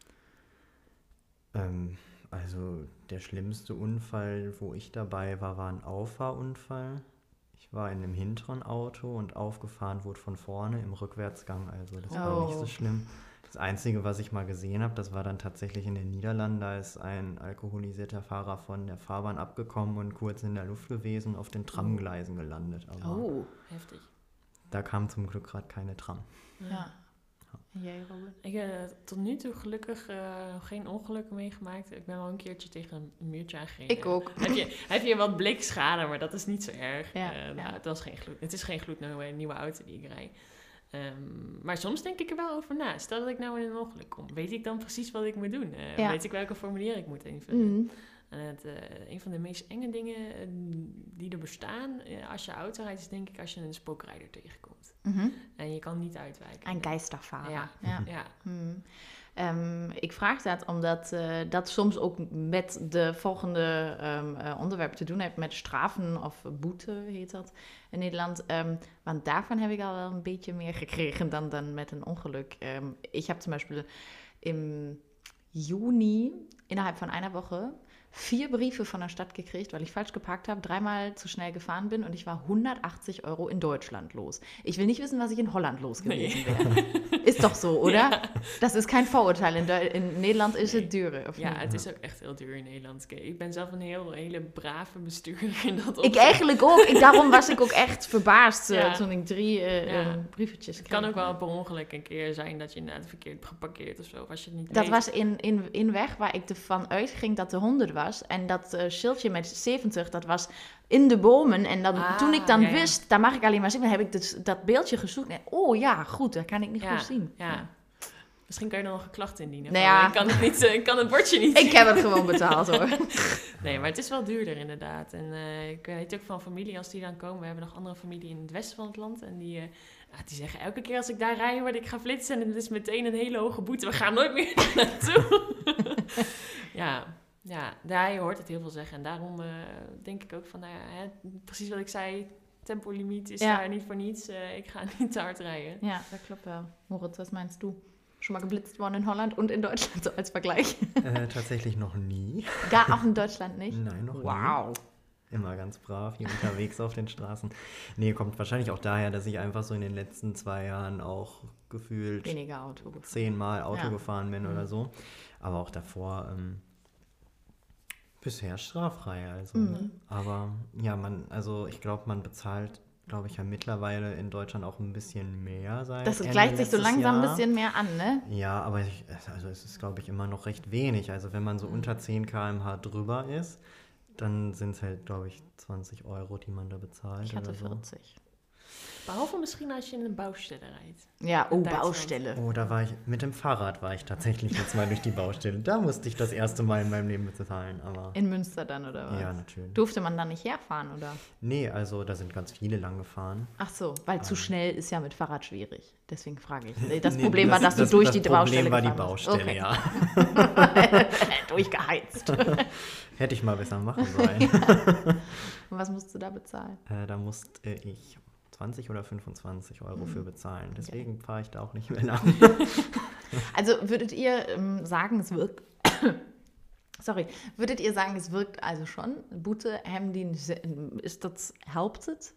Ähm, also der schlimmste Unfall, wo ich dabei war, war ein Auffahrunfall. Ich war in einem hinteren Auto und aufgefahren wurde von vorne im Rückwärtsgang, also das war oh. nicht so schlimm. Das Einzige, was ich mal gesehen habe, das war dann tatsächlich in den Niederlanden. Da ist ein alkoholisierter Fahrer von der Fahrbahn abgekommen und kurz in der Luft gewesen, auf den Tramgleisen gelandet. Aber oh, heftig. Da kam zum Glück gerade keine Tram. Ja. Jij, Robert? Ik heb uh, tot nu toe gelukkig uh, geen ongelukken meegemaakt. Ik ben wel een keertje tegen een muurtje aangereden. Ik ook. Heb je, heb je wat blikschade, maar dat is niet zo erg. Ja, uh, ja. Nou, het, was geen gloed, het is geen gloednieuwe nieuwe auto die ik rijd. Um, maar soms denk ik er wel over na. Stel dat ik nou in een ongeluk kom. Weet ik dan precies wat ik moet doen? Uh, ja. Weet ik welke formulier ik moet invullen? Mm. En het, uh, een van de meest enge dingen uh, die er bestaan uh, als je auto rijdt, is denk ik als je een spookrijder tegenkomt. Mm-hmm. En je kan niet uitwijken. Een Geisterfahrer. Ja. ja. ja. Mm. Um, ik vraag dat omdat uh, dat soms ook met de volgende um, uh, onderwerp te doen heeft, met straffen of boete heet dat in Nederland. Um, want daarvan heb ik al wel een beetje meer gekregen dan, dan met een ongeluk. Um, ik heb zum Beispiel im Juni innerhalb von einer Woche vier Briefe von der Stadt gekriegt, weil ich falsch geparkt habe, dreimal zu schnell gefahren bin und ich war hundertachtzig Euro in Deutschland los. Ich will nicht wissen, was ich in Holland los gewesen nee. wäre. Ist doch so, oder? Ja. Das is geen vooroordeel. In, de- in Nederland is nee. het duur. Of ja, niet? Het is ook echt heel duur in Nederland. Ik ben zelf een heel, hele brave bestuurder in dat opzicht. Ik eigenlijk ook. Ik, daarom was ik ook echt verbaasd ja. uh, toen ik drie uh, ja. uh, briefetjes kreeg. Het kan ook wel per ongeluk een keer zijn dat je inderdaad verkeerd hebt geparkeerd of zo. Als je het niet dat weet. was in, in, in weg waar ik ervan uitging dat de honderd was. En dat uh, schildje met zeventig, dat was in de bomen. En dan, ah, toen ik dan ja, wist, ja. daar mag ik alleen maar zien, dan heb ik dus dat beeldje gezocht. En, oh ja, goed, dat kan ik niet ja, goed zien. Ja. Ja. Misschien kan je dan nog een klacht indienen. Nou ja. Ik kan het, niet, ik kan het bordje niet zien. Ik heb het gewoon betaald hoor. Nee, maar het is wel duurder inderdaad. En uh, ik weet ook van familie, als die dan komen. We hebben nog andere familie in het westen van het land. En die, uh, nou, die zeggen elke keer als ik daar rij, word ik ga flitsen. En het is meteen een hele hoge boete. We gaan nooit meer naartoe. ja, ja, daar, je hoort het heel veel zeggen. En daarom uh, denk ik ook van, nou ja, hè, precies wat ik zei. Tempolimiet is ja. daar niet voor niets. Uh, ik ga niet te hard rijden. Ja, dat klopt wel. Moritz, was meinst du? Schon mal geblitzt worden in Holland und in Deutschland, so als Vergleich? Äh, tatsächlich noch nie. Gar auch in Deutschland nicht? Nein, noch wow. nie. Immer ganz brav hier unterwegs auf den Straßen. Nee, kommt wahrscheinlich auch daher, dass ich einfach so in den letzten zwei Jahren auch gefühlt weniger Auto zehnmal Auto ja. gefahren bin mhm. oder so. Aber auch davor ähm, bisher straffrei. Also. Mhm. Aber ja, man, also ich glaube, man bezahlt glaube ich, ja mittlerweile in Deutschland auch ein bisschen mehr sein. Das gleicht sich so langsam ein bisschen mehr an, ne? Ja, aber ich, also es ist, glaube ich, immer noch recht wenig. Also wenn man so unter zehn Kilometer pro Stunde drüber ist, dann sind es halt, glaube ich, zwanzig Euro, die man da bezahlt. Ich hatte oder so. vierzig. Behalve misschien als je in een Baustelle rijdt. Ja, oh, In Duitsland. Baustelle. Oh, da war ich, mit dem Fahrrad war ich tatsächlich jetzt mal durch die Baustelle. Da musste ich das erste Mal in meinem Leben bezahlen, aber... In Münster dann, oder was? Ja, natürlich. Durfte man da nicht herfahren, oder? Nee, also da sind ganz viele lang gefahren. Ach so, weil zu Ähm. schnell ist ja mit Fahrrad schwierig. Deswegen frage ich. Das Nee, Problem war, dass du das, durch das die Problem Baustelle war die gefahren bist. Baustelle, Okay. ja. Durchgeheizt. Hätte ich mal besser machen sollen. Und was musst du da bezahlen? äh, da musste ich zwanzig oder fünfundzwanzig Euro für bezahlen. Deswegen fahre ich da auch nicht mehr lang. Also würdet ihr ähm, sagen, es wirkt... Sorry, würdet ihr sagen, es wirkt also schon? Boete, hem die... Is dat, helpt het?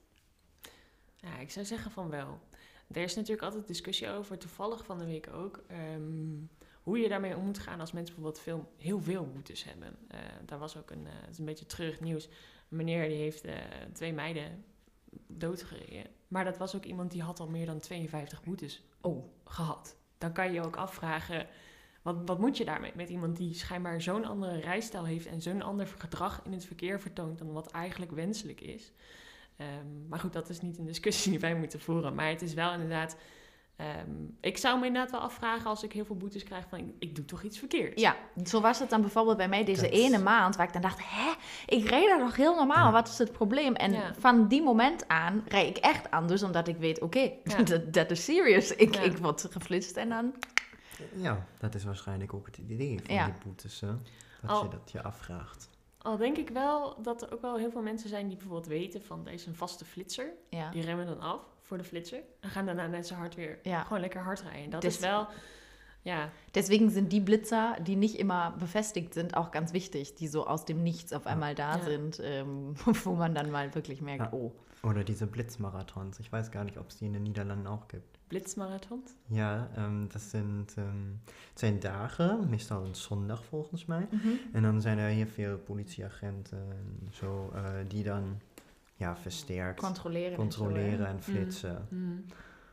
Ja, ik zou zeggen van wel. Er is natuurlijk altijd discussie over, toevallig van de week ook, um, hoe je daarmee om moet gaan als mensen bijvoorbeeld veel, heel veel boetes hebben. Uh, daar was ook een, uh, het is een beetje treurig nieuws. Een meneer die heeft uh, twee meiden doodgereden. Maar dat was ook iemand die had al meer dan tweeënvijftig boetes oh. gehad. Dan kan je je ook afvragen, wat, wat moet je daarmee? Met iemand die schijnbaar zo'n andere rijstijl heeft en zo'n ander gedrag in het verkeer vertoont dan wat eigenlijk wenselijk is. Um, maar goed, dat is niet een discussie die wij moeten voeren. Maar het is wel inderdaad... Um, ik zou me inderdaad wel afvragen als ik heel veel boetes krijg van... Ik, ik doe toch iets verkeerd? Ja, zo was het dan bijvoorbeeld bij mij deze Dat... ene maand... waar ik dan dacht, hè, ik rijd daar nog heel normaal. Ja. Wat is het probleem? En ja. van die moment aan rijd ik echt anders... omdat ik weet, oké, okay, ja. dat, dat is serious. Ik, ja. ik word geflitst en dan... Ja, dat is waarschijnlijk ook het idee van ja. die boetes. Hè? Dat Al... je dat je afvraagt. Al denk ik wel dat er ook wel heel veel mensen zijn die bijvoorbeeld weten van deze een vaste flitser. Ja. Die remmen dan af voor de flitser. En gaan daarna net zo hard weer ja. gewoon lekker hard rijden. Dat Des- is wel, ja. Deswegen sind die Blitzer, die nicht immer befestigt sind, auch ganz wichtig, die so aus dem Nichts auf einmal da ja. sind, ähm, wo man dann mal wirklich merkt, ja. oh. Oder diese Blitzmarathons. Ich weiß gar nicht, ob es die in den Niederlanden auch gibt. Blitzmarathons? Ja, um, dat zijn, um, het zijn dagen, meestal een zondag volgens mij. Mm-hmm. En dan zijn er heel veel politieagenten en zo, uh, die dan ja, versterkt controleren, controleren en, en flitsen. Mm. Mm.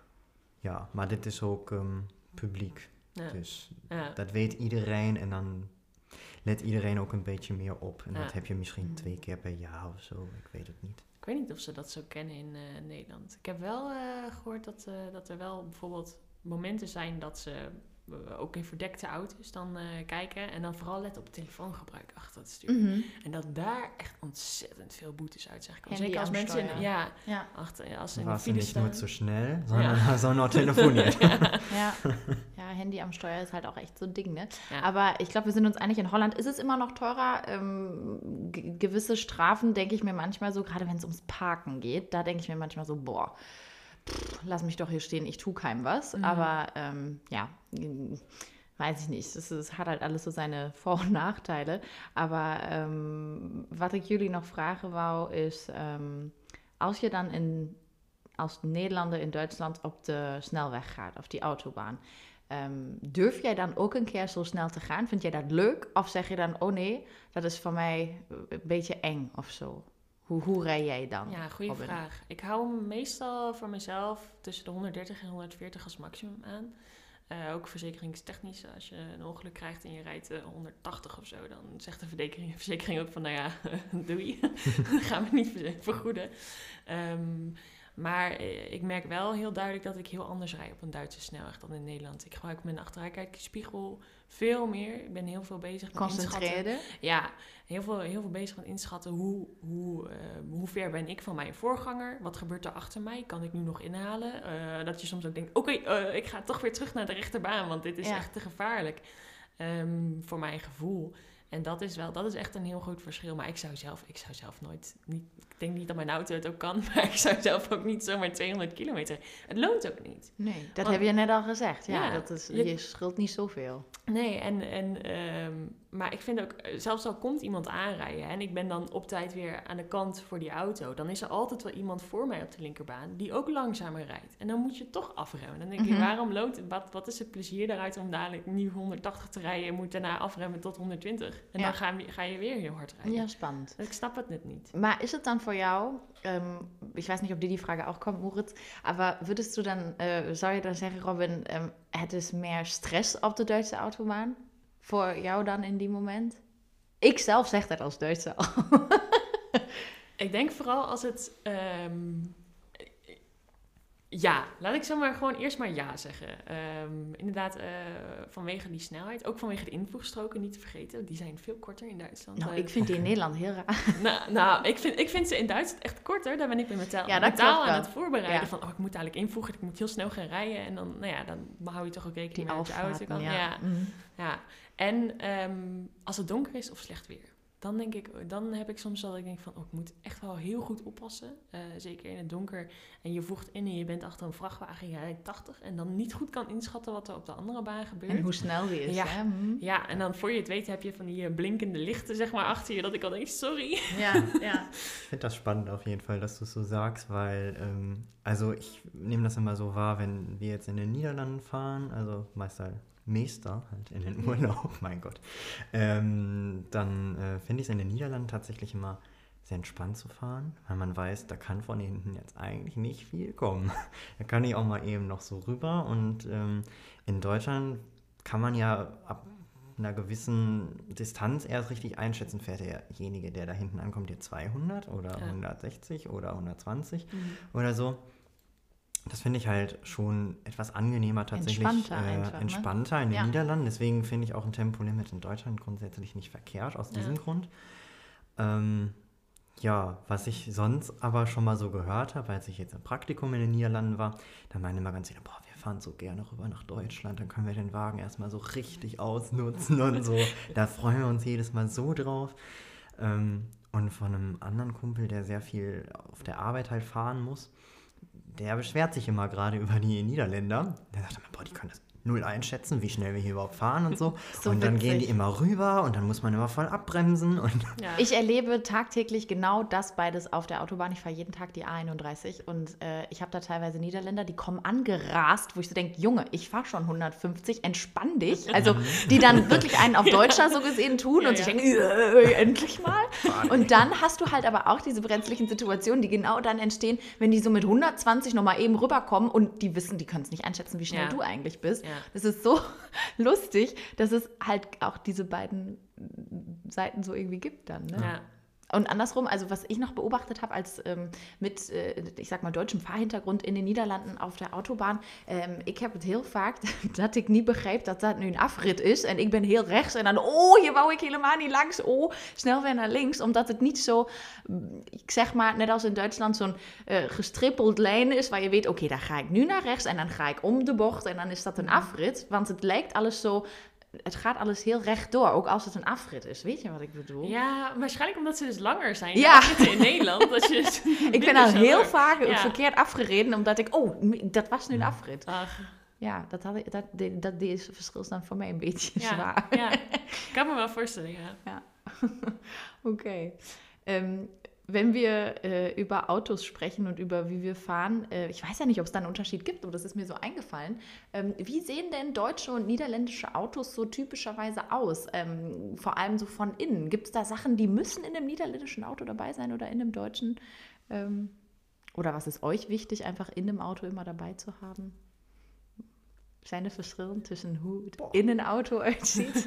Ja, maar dit is ook um, publiek. Ja. Dus ja. dat weet iedereen en dan let iedereen ook een beetje meer op. En ja. dat heb je misschien twee keer per jaar of zo, ik weet het niet. Ik weet niet of ze dat zo kennen in uh, Nederland. Ik heb wel uh, gehoord dat, uh, dat er wel bijvoorbeeld momenten zijn dat ze uh, ook in verdekte auto's dan uh, kijken. En dan vooral letten op telefoongebruik achter het stuur. Mm-hmm. En dat daar echt ontzettend veel boetes uit zijn gekomen. Handy Zeker als mensen in, ja, ja. achter, als ze in Was de file niet staan. nur zu schnell, sondern ja. so noch telefoniert. ja. Ja. ja, Handy am Steuer ist halt auch echt so ein Ding, ne? Ja. Aber ich glaube, wir sind uns einig, in Holland ist es immer noch teurer. Ähm, g- gewisse Strafen denke ich mir manchmal so, gerade wenn es ums Parken geht, da denke ich mir manchmal so, boah, pff, lass mich doch hier stehen, ich tue keinem was. Mhm. Aber ähm, ja, weiß ich nicht. Es, es hat halt alles so seine Vor- und Nachteile. Aber ähm, wat ik jullie nog vragen wou is, ähm, als je dan in, als Nederlander in Duitsland op de snelweg gaat, of die autobaan, um, durf jij dan ook een keer zo snel te gaan? Vind jij dat leuk? Of zeg je dan, oh nee, dat is voor mij een beetje eng of zo? Hoe, hoe rij jij dan? Ja, goede Robin? vraag. Ik hou hem meestal voor mezelf tussen de honderddertig en honderdveertig als maximum aan. Uh, ook verzekeringstechnisch, als je een ongeluk krijgt en je rijdt uh, honderdtachtig of zo, dan zegt de verzekering, verzekering ook van, nou ja, doei, dat gaan we niet vergoeden. Um, maar uh, ik merk wel heel duidelijk dat ik heel anders rijd op een Duitse snelweg dan in Nederland. Ik gebruik mijn achteruitkijkspiegel veel meer. Ik ben heel veel bezig met inschatten. Ja, heel veel, heel veel bezig met inschatten hoe, hoe, uh, hoe ver ben ik van mijn voorganger? Wat gebeurt er achter mij? Kan ik nu nog inhalen? Uh, dat je soms ook denkt, oké, okay, uh, ik ga toch weer terug naar de rechterbaan, want dit is ja. echt te gevaarlijk um, voor mijn gevoel. En dat is wel, dat is echt een heel groot verschil. Maar ik zou zelf, ik zou zelf nooit, niet, ik denk niet dat mijn auto het ook kan, maar ik zou zelf ook niet zomaar tweehonderd kilometer. Het loont ook niet. Nee, dat Want, heb je net al gezegd. Ja, ja dat is, je, je scheelt niet zoveel. Nee, en, en, um, maar ik vind ook, zelfs al komt iemand aanrijden en ik ben dan op tijd weer aan de kant voor die auto, dan is er altijd wel iemand voor mij op de linkerbaan die ook langzamer rijdt. En dan moet je toch afremmen. Dan denk mm-hmm. je, waarom loont het? Wat, wat is het plezier daaruit om dadelijk nu honderdtachtig te rijden en moet daarna afremmen tot honderdtwintig? En ja. dan ga, ga je weer heel hard rijden. Ja, spannend. Dus ik snap het net niet. Maar is het dan voor jou, um, ich weiß nicht, ob dir die Frage auch kommt, Moritz, aber würdest du dann, äh, zou je dan zeggen, Robin, ähm, het is meer stress op de Duitse autobaan voor jou dan in die moment? Ik zelf zeg dat als Duitser al. Ik denk vooral als het... Um, ja, laat ik zo maar gewoon eerst maar ja zeggen. Um, inderdaad, uh, vanwege die snelheid. Ook vanwege de invoegstroken, niet te vergeten. Die zijn veel korter in Duitsland. Nou, ik vind die in Nederland heel raar. nou, nou ik, vind, ik vind ze in Duitsland echt korter. Daar ben ik met mijn taal, ja, mijn taal aan het voorbereiden. Ja. Van, oh, ik moet eigenlijk invoegen. Ik moet heel snel gaan rijden. En dan, nou ja, dan hou je toch ook rekening die met je auto kan. Ja. Ja. Mm. ja. En um, als het donker is of slecht weer. Dan denk ik, dan heb ik soms wel dat ik denk van, oh, ik moet echt wel heel goed oppassen. Uh, zeker in het donker. En je voegt in en je bent achter een vrachtwagen, je rijdt tachtig. En dan niet goed kan inschatten wat er op de andere baan gebeurt. En hoe snel die is, ja. hè? Hm. Ja, en dan voor je het weet heb je van die blinkende lichten, zeg maar, achter je. Dat ik al denk, sorry. Ja, ja. Ich finde das spannend auf jeden Fall, dass du es so sagst, weil, ähm, also ich nehme das immer so wahr, wenn wir jetzt in den Niederlanden fahren, also meist halt Meester, halt in den Urlaub, mein Gott, ähm, dann äh, finde ich es in den Niederlanden tatsächlich immer sehr entspannt zu fahren, weil man weiß, da kann von hinten jetzt eigentlich nicht viel kommen. Da kann ich auch mal eben noch so rüber und ähm, in Deutschland kann man ja ab einer gewissen Distanz erst richtig einschätzen, fährt derjenige, der da hinten ankommt, jetzt zweihundert oder ja. hundertsechzig oder hundertzwanzig mhm. oder so. Das finde ich halt schon etwas angenehmer tatsächlich. Entspannter, äh, einfach, entspannter ne? in den ja. Niederlanden. Deswegen finde ich auch ein Tempolimit in Deutschland grundsätzlich nicht verkehrt, aus diesem ja. Grund. Ähm, ja, was ich sonst aber schon mal so gehört habe, als ich jetzt im Praktikum in den Niederlanden war, da meinen immer ganz viele, boah, wir fahren so gerne rüber nach Deutschland, dann können wir den Wagen erstmal so richtig ausnutzen und so. Da freuen wir uns jedes Mal so drauf. Ähm, und von einem anderen Kumpel, der sehr viel auf der Arbeit halt fahren muss, der beschwert sich immer gerade über die Niederländer. Der sagt immer, boah, die können das null einschätzen, wie schnell wir hier überhaupt fahren und so. so und dann witzig. Gehen die immer rüber und dann muss man immer voll abbremsen. Und ja. Ich erlebe tagtäglich genau das beides auf der Autobahn. Ich fahre jeden Tag die A einunddreißig und äh, ich habe da teilweise Niederländer, die kommen angerast, wo ich so denke, Junge, ich fahre schon hundertfünfzig, entspann dich. Also die dann wirklich einen auf Deutscher so gesehen tun ja, und ja. sich denken, äh, endlich mal. Und dann hast du halt aber auch diese brenzlichen Situationen, die genau dann entstehen, wenn die so mit hundertzwanzig nochmal eben rüberkommen und die wissen, die können es nicht einschätzen, wie schnell ja. du eigentlich bist. Ja. Das ist so lustig, dass es halt auch diese beiden Seiten so irgendwie gibt dann. Ne? Ja. Und andersrum, also was ich noch beobachtet habe, als ähm, mit, äh, ich sag mal, deutschem Fahrhintergrund in den Niederlanden auf der Autobahn, ähm, ik heb het heel vaak dat ik niet begrijp dat dat nu een afrit is. En ik ben heel rechts en dan, oh, hier wou ik helemaal niet langs. Oh, snel weer naar links. Omdat het niet zo, ik zeg maar, net als in Duitsland, zo'n uh, gestrippeld lijn is, waar je weet, oké, okay, daar ga ik nu naar rechts en dan ga ik om de bocht en dan is dat een afrit. Want het lijkt alles zo... Het gaat alles heel rechtdoor, ook als het een afrit is. Weet je wat ik bedoel? Ja, waarschijnlijk omdat ze dus langer zijn. Ja. In Nederland. Dat je ik ben al heel lang. vaak ja. verkeerd afgereden, omdat ik... Oh, dat was nu een afrit. Ach. Ja, dat, had ik, dat, dat, dat deze verschil is dan voor mij een beetje ja. zwaar. Ja, ik kan me wel voorstellen, ja. ja. Oké. Okay. Um, Wenn wir äh, über Autos sprechen und über wie wir fahren, äh, ich weiß ja nicht, ob es da einen Unterschied gibt, aber das ist mir so eingefallen. Ähm, wie sehen denn deutsche und niederländische Autos so typischerweise aus? Ähm, vor allem so von innen. Gibt es da Sachen, die müssen in einem niederländischen Auto dabei sein oder in einem deutschen? Ähm, oder was ist euch wichtig, einfach in einem Auto immer dabei zu haben? Zijn er verschillen tussen hoe het Boah. in een auto uitziet?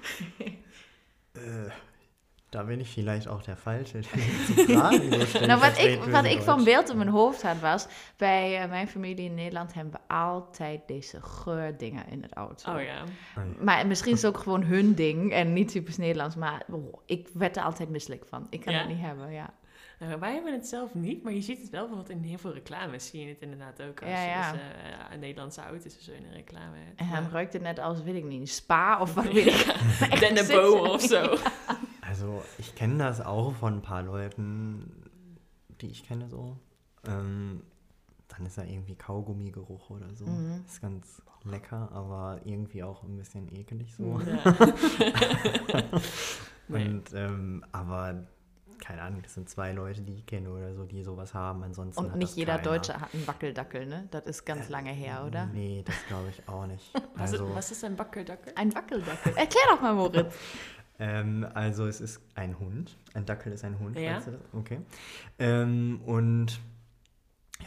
äh. Da bin ich vielleicht auch der Falsche, die zu fragen. So nou, wat ik, wat ik van beeld in mijn hoofd had was, bij uh, mijn familie in Nederland hebben we altijd deze geurdingen in het auto. Oh ja. Maar misschien is het ook gewoon hun ding en niet typisch Nederlands, maar oh, ik werd er altijd misselijk van. Ik kan ja? het niet hebben, ja. Nou, wij hebben het zelf niet, maar je ziet het wel bijvoorbeeld in heel veel reclames. Zie je het inderdaad ook als ja, ja. je dus, uh, een Nederlandse auto is of zo in een reclame hebt. En dan ja. ruikt het net als, weet ik niet, een spa of wat weet ik. Dennenboom of zo. Ja. Also ich kenne das auch von ein paar Leuten, die ich kenne so. Ähm, dann ist da irgendwie Kaugummigeruch oder so. Mhm. Ist ganz lecker, aber irgendwie auch ein bisschen ekelig so. Ja. Und ähm, aber keine Ahnung, das sind zwei Leute, die ich kenne oder so, die sowas haben. Ansonsten und nicht jeder keiner. Deutsche hat einen Wackeldackel, ne? Das ist ganz äh, lange her, oder? Nee, das glaube ich auch nicht. Was, also, ist, was ist ein Wackeldackel? Ein Wackeldackel. Erklär doch mal, Moritz. Ähm, also es ist ein Hund. Ein Dackel ist ein Hund, ja. weißt du das? Okay. Ähm, und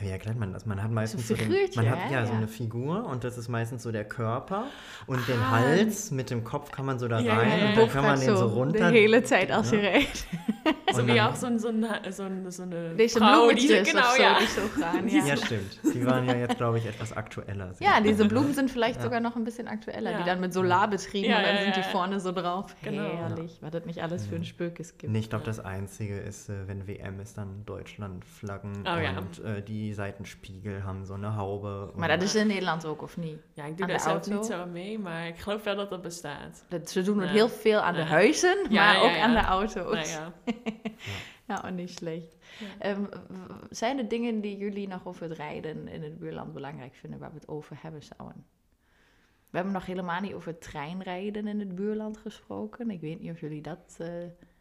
wie erklärt man das? Man hat meistens So ein so, den, Figürchen, man hat hè? ja, so Ja. eine Figur und das ist meistens so der Körper und den Ah. Hals mit dem Kopf kann man so da Ja, rein ja, ja. und dann kann man den so runter. De hele tijd als je Ja. rijdt. So Und wie dann- auch so, ein, so, ein, so, ein, so eine Deze Frau, die bloemetjes genau, of zo, ja. die zo gaan. Ja, Ja. stimmt. Die waren ja jetzt, glaube ich, etwas aktueller. Ja, diese Blumen sind vielleicht Ja. sogar noch ein bisschen aktueller, Ja. die dann mit Solar betrieben Ja, und dann ja, sind die ja. vorne so drauf. Genau. Herrlich, was das nicht alles für ein Spökes gibt. Nee, ich glaube, das Einzige ist, äh, wenn W M ist, dann Deutschland-Flaggen Oh, ja. und äh, die Seitenspiegel haben so eine Haube. Maar und- dat is in Nederland ook, of niet? Ja, ik doe Aan daar de zelf auto? niet zo aan mee, maar ik geloof wel dat dat bestaat. Dat, ze doen het Ja. heel veel aan de Ja. huizen, Ja, maar ja, ook ja. aan de auto's. Nou ja. Ja, ook niet slecht. Ja. Ehm, w- zijn er dingen die jullie nog over het rijden in het buurland belangrijk vinden, waar we het over hebben zouden? We hebben nog helemaal niet over treinrijden in het buurland gesproken. Ik weet niet of jullie dat... eh,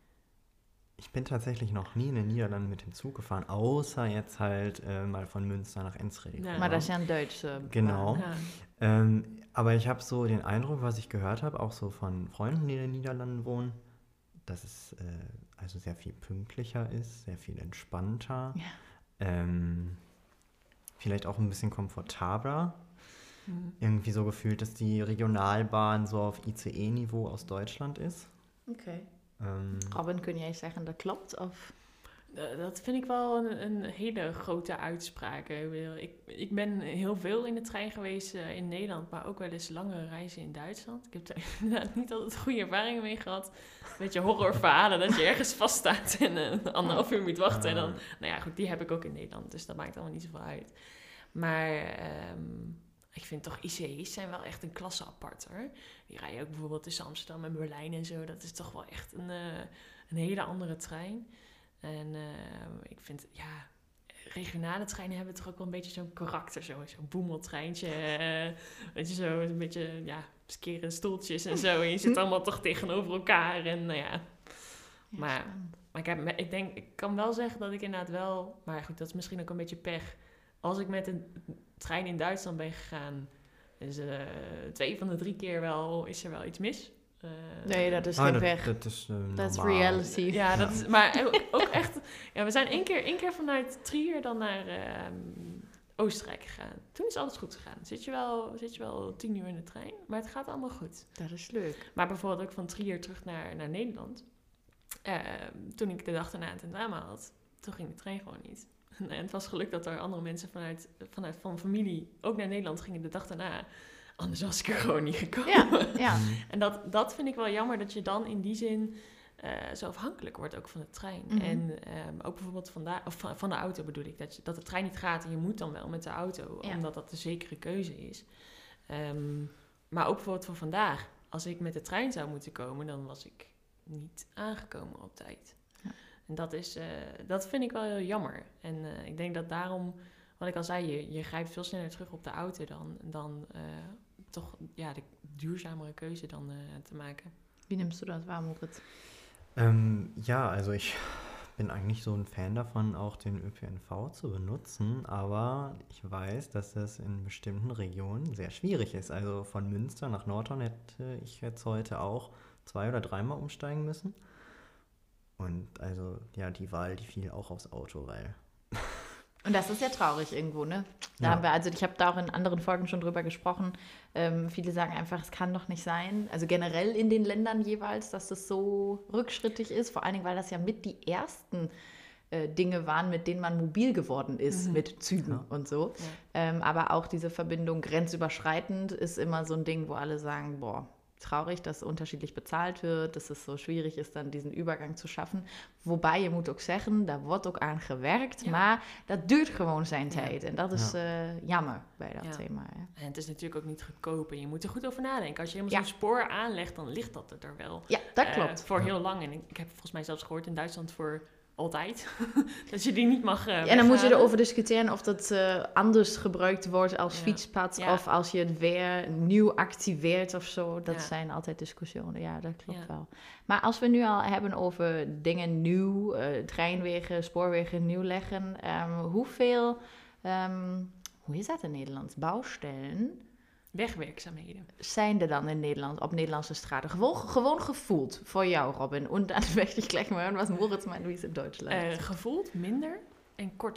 Ich bin tatsächlich noch nie in den Niederlanden mit dem Zug gefahren, außer jetzt halt äh, mal von Münster nach Enschede. Ja. Maar gefahren. dat is een Duitse... Genau. Ja. Ähm, aber ich habe so den Eindruck, was ich gehört habe, auch so von Freunden, die in den Niederlanden wohnen, dass es äh, also sehr viel pünktlicher ist, sehr viel entspannter, Ja. ähm, vielleicht auch ein bisschen komfortabler. Mhm. Irgendwie so gefühlt, dass die Regionalbahn so auf I C E-Niveau aus Deutschland ist. Oké. Ähm, Robin, kun jij zeggen dat klopt? Of... Eh, Dat vind ik wel een, een hele grote uitspraak. Ik, bedoel, ik, ik ben heel veel in de trein geweest eh, in Nederland, maar ook wel eens langere reizen in Duitsland. Ik heb daar inderdaad niet altijd goede ervaringen mee gehad. Een beetje horrorverhalen dat je ergens vaststaat en eh, anderhalf uur moet wachten. En dan, nou ja, goed, die heb ik ook in Nederland, dus dat maakt allemaal niet zoveel uit. Maar ehm, ik vind toch I C E's zijn wel echt een klasse apart hoor. Die rijden ook bijvoorbeeld tussen Amsterdam en Berlijn en zo. Dat is toch wel echt een, eh, een hele andere trein. En uh, ik vind, ja, regionale treinen hebben toch ook wel een beetje zo'n karakter. Zo'n zo boemeltreintje. Uh, weet je, zo een beetje, ja, skere stoeltjes en zo. En je zit allemaal toch tegenover elkaar. En nou ja. Ja, Maar- spannend. Maar ik, heb, ik denk, ik kan wel zeggen dat ik inderdaad wel... Maar goed, dat is misschien ook een beetje pech. Als ik met een trein in Duitsland ben gegaan... is uh, twee van de drie keer wel, is er wel iets mis. Uh, Nee, dat is ah, geen dat, pech. dat is uh, Dat is normaal. reality. Ja, dat Ja. is, maar ook, ook echt... Ja, we zijn één keer, één keer vanuit Trier dan naar ehm, Oostenrijk gegaan. Toen is alles goed gegaan. Zit je, wel, zit je wel tien uur in de trein, maar het gaat allemaal goed. Dat is leuk. Maar bijvoorbeeld ook van Trier terug naar, naar Nederland. Ehm, toen ik de dag daarna een tentamen had, toen ging de trein gewoon niet. En het was geluk dat er andere mensen vanuit, vanuit van familie ook naar Nederland gingen de dag daarna. Anders was ik er gewoon niet gekomen. Ja, ja. Mm. En dat, dat vind ik wel jammer, dat je dan in die zin eh, zo afhankelijk wordt ook van de trein. Mhm. En ehm, ook bijvoorbeeld van de, of van, van de auto bedoel ik, dat, je, dat de trein niet gaat en je moet dan wel met de auto, Ja. omdat dat de zekere keuze is. Ehm, maar ook bijvoorbeeld voor vandaag, als ik met de trein zou moeten komen, dan was ik niet aangekomen op tijd. Ja. En dat, is, eh, dat vind ik wel heel jammer. En eh, ik denk dat daarom, wat ik al zei, je, je grijpt veel sneller terug op de auto dan, dan eh, toch ja, de duurzamere keuze dan uh, te maken. Wie nimmst du das wahr, Moritz? Ähm, ja, also ich bin eigentlich so ein Fan davon, auch den Ö P N V zu benutzen, aber ich weiß, dass das in bestimmten Regionen sehr schwierig ist. Also von Münster nach Nordhorn hätte ich jetzt heute auch zwei oder dreimal umsteigen müssen. Und also, ja, die Wahl, die fiel auch aufs Auto, weil... Und das ist ja traurig irgendwo, ne? Da Ja. haben wir, also ich habe da auch in anderen Folgen schon drüber gesprochen. Ähm, viele sagen einfach, es kann doch nicht sein. Also generell in den Ländern jeweils, dass das so rückschrittig ist. Vor allen Dingen, weil das ja mit die ersten äh, Dinge waren, mit denen man mobil geworden ist, Mhm. mit Zügen Ja. und so. Ja. Ähm, aber auch diese Verbindung grenzüberschreitend ist immer so ein Ding, wo alle sagen, boah, traurig, dass unterschiedlich bezahlt wird, dass es so schwierig ist, dann diesen Übergang zu schaffen. Wobei, je moet ook zeggen, daar wordt ook aan gewerkt, Ja. maar dat duurt gewoon zijn Ja. tijd. En dat is eh, jammer bij dat Ja. thema. Hè? En het is natuurlijk ook niet goedkoop en je moet er goed over nadenken. Als je helemaal Ja. zo'n spoor aanlegt, dan ligt dat er wel. Ja, dat eh, klopt. voor Ja. heel lang. En ik, ik heb volgens mij zelfs gehoord in Duitsland voor altijd. dat je die niet mag uh, Ja, en dan moet je weghalen. erover discussiëren of dat eh, anders gebruikt wordt als Ja. fietspad Ja. of als je het weer nieuw activeert of zo. Dat Ja. zijn altijd discussies. Ja, dat klopt Ja. wel. Maar als we nu al hebben over dingen nieuw, eh, treinwegen, spoorwegen nieuw leggen. ehm, hoeveel, ehm, hoe is dat in Nederland? Bouwstellen Wegwerkzaamheden. zijn er dan in Nederland, op Nederlandse straten? Gewoon, gewoon gevoeld voor jou, Robin. En dan möchte ich gleich mal hören, was Moritz meint, wie es in Deutschland Eh, ist. gevoeld minder en korter.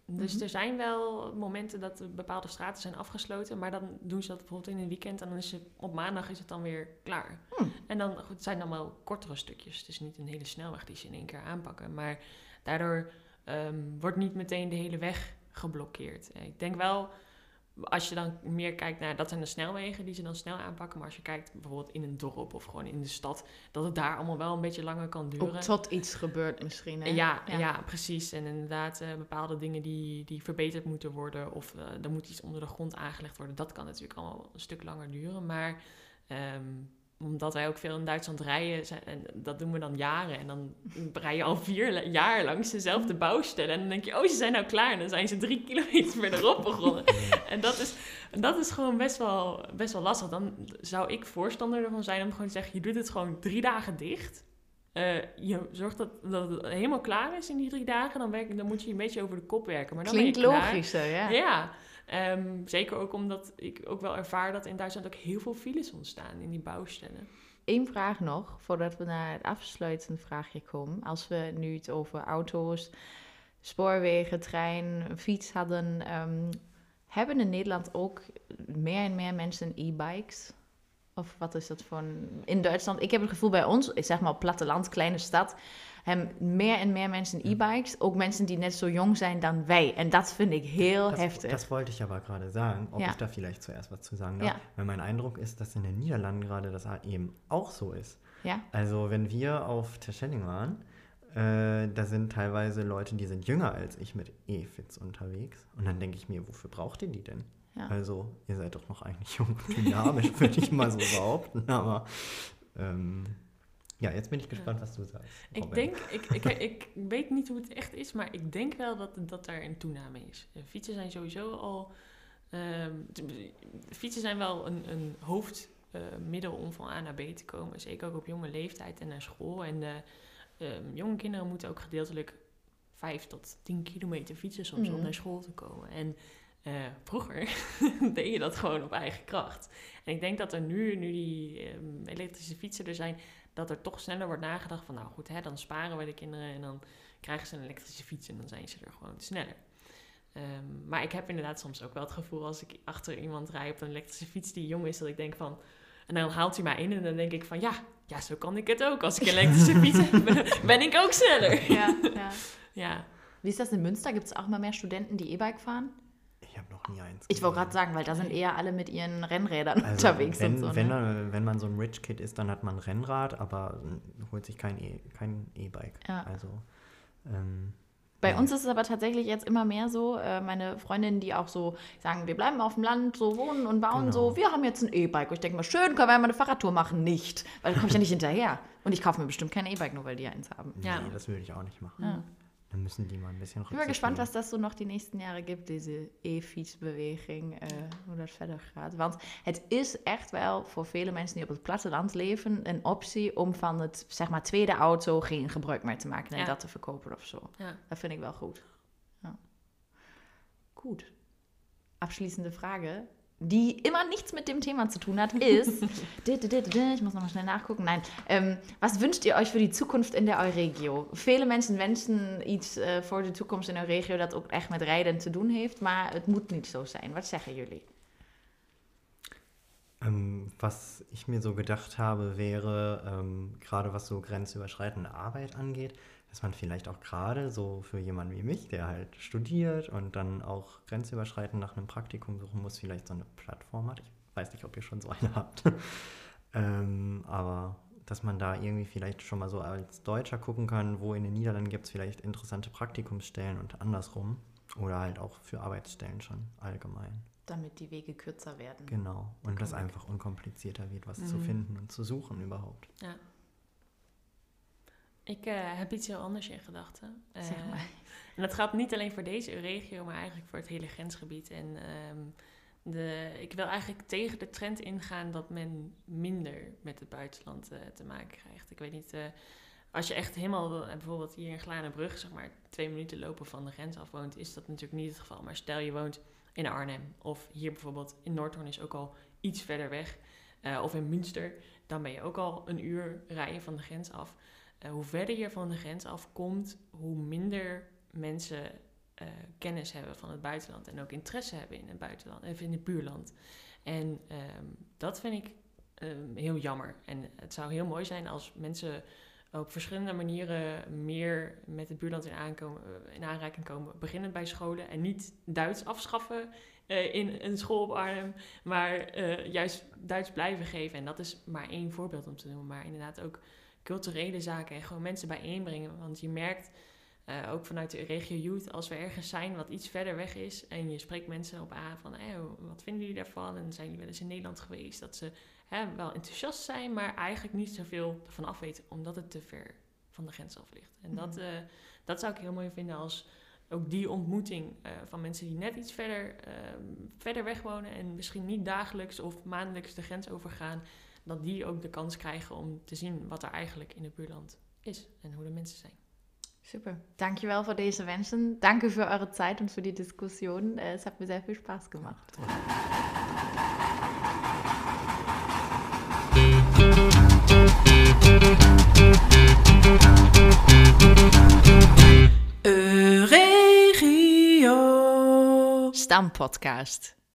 Dus Mhm. er zijn wel momenten dat er bepaalde straten zijn afgesloten, maar dan doen ze dat bijvoorbeeld in een weekend en dan is het op maandag is het dan weer klaar. Hmm. En dan goed, het zijn dan wel kortere stukjes. Het is niet een hele snelweg die ze in één keer aanpakken, maar daardoor ehm, wordt niet meteen de hele weg geblokkeerd. Eh, Ik denk wel, als je dan meer kijkt naar, dat zijn de snelwegen die ze dan snel aanpakken, maar als je kijkt bijvoorbeeld in een dorp of gewoon in de stad, dat het daar allemaal wel een beetje langer kan duren. Ook tot iets gebeurt misschien, hè? Ja, ja. precies. En inderdaad, eh, bepaalde dingen die, die verbeterd moeten worden of eh, er moet iets onder de grond aangelegd worden, dat kan natuurlijk allemaal een stuk langer duren. Maar ehm, omdat wij ook veel in Duitsland rijden, zijn, en dat doen we dan jaren. En dan rij je al vier la- jaar langs dezelfde bouwstellen. En dan denk je, oh, ze zijn nou klaar. En dan zijn ze drie kilometer verderop begonnen. En dat is, dat is gewoon best wel, best wel lastig. Dan zou ik voorstander ervan zijn om gewoon te zeggen, je doet het gewoon drie dagen dicht. Uh, je zorgt dat, dat het helemaal klaar is in die drie dagen. Dan, werk, dan moet je een beetje over de kop werken. Maar dan Klinkt ben je klaar. logisch, hè? Ja. Ja, um, zeker ook omdat ik ook wel ervaar dat in Duitsland ook heel veel files ontstaan in die bouwstellen. Eén vraag nog, voordat we naar het afsluitende vraagje komen. Als we nu het over auto's, spoorwegen, trein, fiets hadden, um, hebben in Nederland ook meer en meer mensen e-bikes? Of wat is dat voor een... In Duitsland, ik heb het gevoel bij ons, ik zeg maar platteland, kleine stad, hebben meer en meer mensen e-bikes. Ook mensen die net zo jong zijn dan wij. En dat vind ik heel das, heftig. Das wollte ich aber gerade sagen, ob ja. ich da vielleicht zuerst was zu sagen darf. Ja. Weil mein Eindruck ist, dass in den Niederlanden gerade das eben auch so ist. Ja. Also wenn wir auf Terschelling waren, äh, da sind teilweise Leute, die sind jünger als ich mit E-Fits unterwegs. Und dann denke ich mir, wofür braucht ihr die denn? Ja. Also, ihr seid doch noch eigentlich jung und dynamisch, würde ich mal so behaupten. Aber ähm, ja, jetzt bin ich gespannt, ja. was du sagst. Ik Robin. denk, ik, ik, ik weet niet hoe het echt is, maar ik denk wel dat, dat er een toename is. Fietsen zijn sowieso al... Um, fietsen zijn wel een, een hoofdmiddel uh, om van A naar B te komen. Zeker ook op jonge leeftijd en naar school. En uh, um, jonge kinderen moeten ook gedeeltelijk vijf tot tien kilometer fietsen soms mm. om naar school te komen. En Uh, vroeger deed je dat gewoon op eigen kracht. En ik denk dat er nu, nu die um, elektrische fietsen er zijn, dat er toch sneller wordt nagedacht van, nou goed, hè, dan sparen we de kinderen en dan krijgen ze een elektrische fiets en dan zijn ze er gewoon sneller. Um, maar ik heb inderdaad soms ook wel het gevoel als ik achter iemand rijd op een elektrische fiets die jong is, dat ik denk van, en dan haalt hij mij in en dan denk ik van, ja, ja, zo kan ik het ook. Als ik een elektrische fiets heb, ben ik ook sneller. Ja, ja. Ja. Wie ist das in Münster? Gibt es auch mal mehr Studenten, die E-Bike fahren? Ich habe noch nie eins. Ich wollte gerade sagen, weil da sind eher alle mit ihren Rennrädern also unterwegs. Wenn, und so, wenn, ne? wenn man so ein Rich Kid ist, dann hat man ein Rennrad, aber holt sich kein E- kein E-Bike. Ja. Also, ähm, Bei ja. uns ist es aber tatsächlich jetzt immer mehr so, äh, meine Freundinnen, die auch so sagen, wir bleiben auf dem Land, so wohnen und bauen Genau. so, wir haben jetzt ein E-Bike. Und ich denke mal, schön, können wir mal eine Fahrradtour machen? Nicht, weil da komme ich ja nicht hinterher. Und ich kaufe mir bestimmt kein E-Bike, nur weil die eins haben. Nee, Ja. das würde ich auch nicht machen. Ja. Dann müssen die mal ein bisschen Ich bin mal gespannt, was das so nog die nächsten jaren gibt, deze e-fietsbeweging, uh, hoe dat verder gaat. Want het is echt wel voor vele mensen die op het platteland leven een optie om van het zeg maar tweede auto geen gebruik meer te maken en Ja. dat te verkopen of zo. Ja. Dat vind ik wel goed. Ja. Gut. Abschließende Frage, die immer nichts mit dem Thema zu tun hat, ist, ich muss nochmal schnell nachgucken, nein, ähm, was wünscht ihr euch für die Zukunft in der Euregio? Vele mensen wensen iets uh, voor de toekomst in Euregio dat ook echt met rijden te doen heeft, maar het moet niet zo zijn. Wat zeggen jullie? Ähm, was ich mir so gedacht habe, wäre, ähm, gerade was so grenzüberschreitende Arbeit angeht, dass man vielleicht auch gerade so für jemanden wie mich, der halt studiert und dann auch grenzüberschreitend nach einem Praktikum suchen muss, vielleicht so eine Plattform hat. Ich weiß nicht, ob ihr schon so eine habt. ähm, aber dass man da irgendwie vielleicht schon mal so als Deutscher gucken kann, wo in den Niederlanden gibt es vielleicht interessante Praktikumsstellen und andersrum. Oder halt auch für Arbeitsstellen schon allgemein. Damit die Wege kürzer werden. Genau. Und das einfach unkomplizierter wird, was Mhm. zu finden und zu suchen überhaupt. Ja. Ik uh, heb iets heel anders in gedachten. Uh, Zeg maar. En dat geldt niet alleen voor deze regio, maar eigenlijk voor het hele grensgebied. En um, de, ik wil eigenlijk tegen de trend ingaan dat men minder met het buitenland uh, te maken krijgt. Ik weet niet, uh, als je echt helemaal, uh, bijvoorbeeld hier in Glanenbrug, zeg maar twee minuten lopen van de grens af woont, is dat natuurlijk niet het geval. Maar stel je woont in Arnhem of hier bijvoorbeeld in Noordhoorn is ook al iets verder weg. Uh, of in Münster, dan ben je ook al een uur rijden van de grens af. Uh, hoe verder je van de grens afkomt, hoe minder mensen uh, kennis hebben van het buitenland en ook interesse hebben in het buitenland, even in het buurland. En um, dat vind ik um, heel jammer. En het zou heel mooi zijn als mensen op verschillende manieren meer met het buurland in, aankomen, in aanraking komen. Beginnend bij scholen en niet Duits afschaffen uh, in een school op Arnhem, maar uh, juist Duits blijven geven. En dat is maar één voorbeeld om te noemen, maar inderdaad ook culturele zaken en gewoon mensen bijeenbrengen. Want je merkt uh, ook vanuit de regio Youth, als we ergens zijn wat iets verder weg is en je spreekt mensen op aan van, hey, wat vinden jullie daarvan? En zijn jullie wel eens in Nederland geweest? Dat ze hè, wel enthousiast zijn, maar eigenlijk niet zoveel ervan af weten, omdat het te ver van de grens af ligt. En mm-hmm. dat, uh, dat zou ik heel mooi vinden als ook die ontmoeting uh, van mensen die net iets verder, uh, verder weg wonen en misschien niet dagelijks of maandelijks de grens overgaan, dat die ook de kans krijgen om te zien wat er eigenlijk in het buurland is en hoe de mensen zijn. Super, dankjewel voor deze wensen. Dank u voor eure Zeit und für die Diskussion. Es hat mir sehr viel Spaß gemacht. Euregio Stampodcast.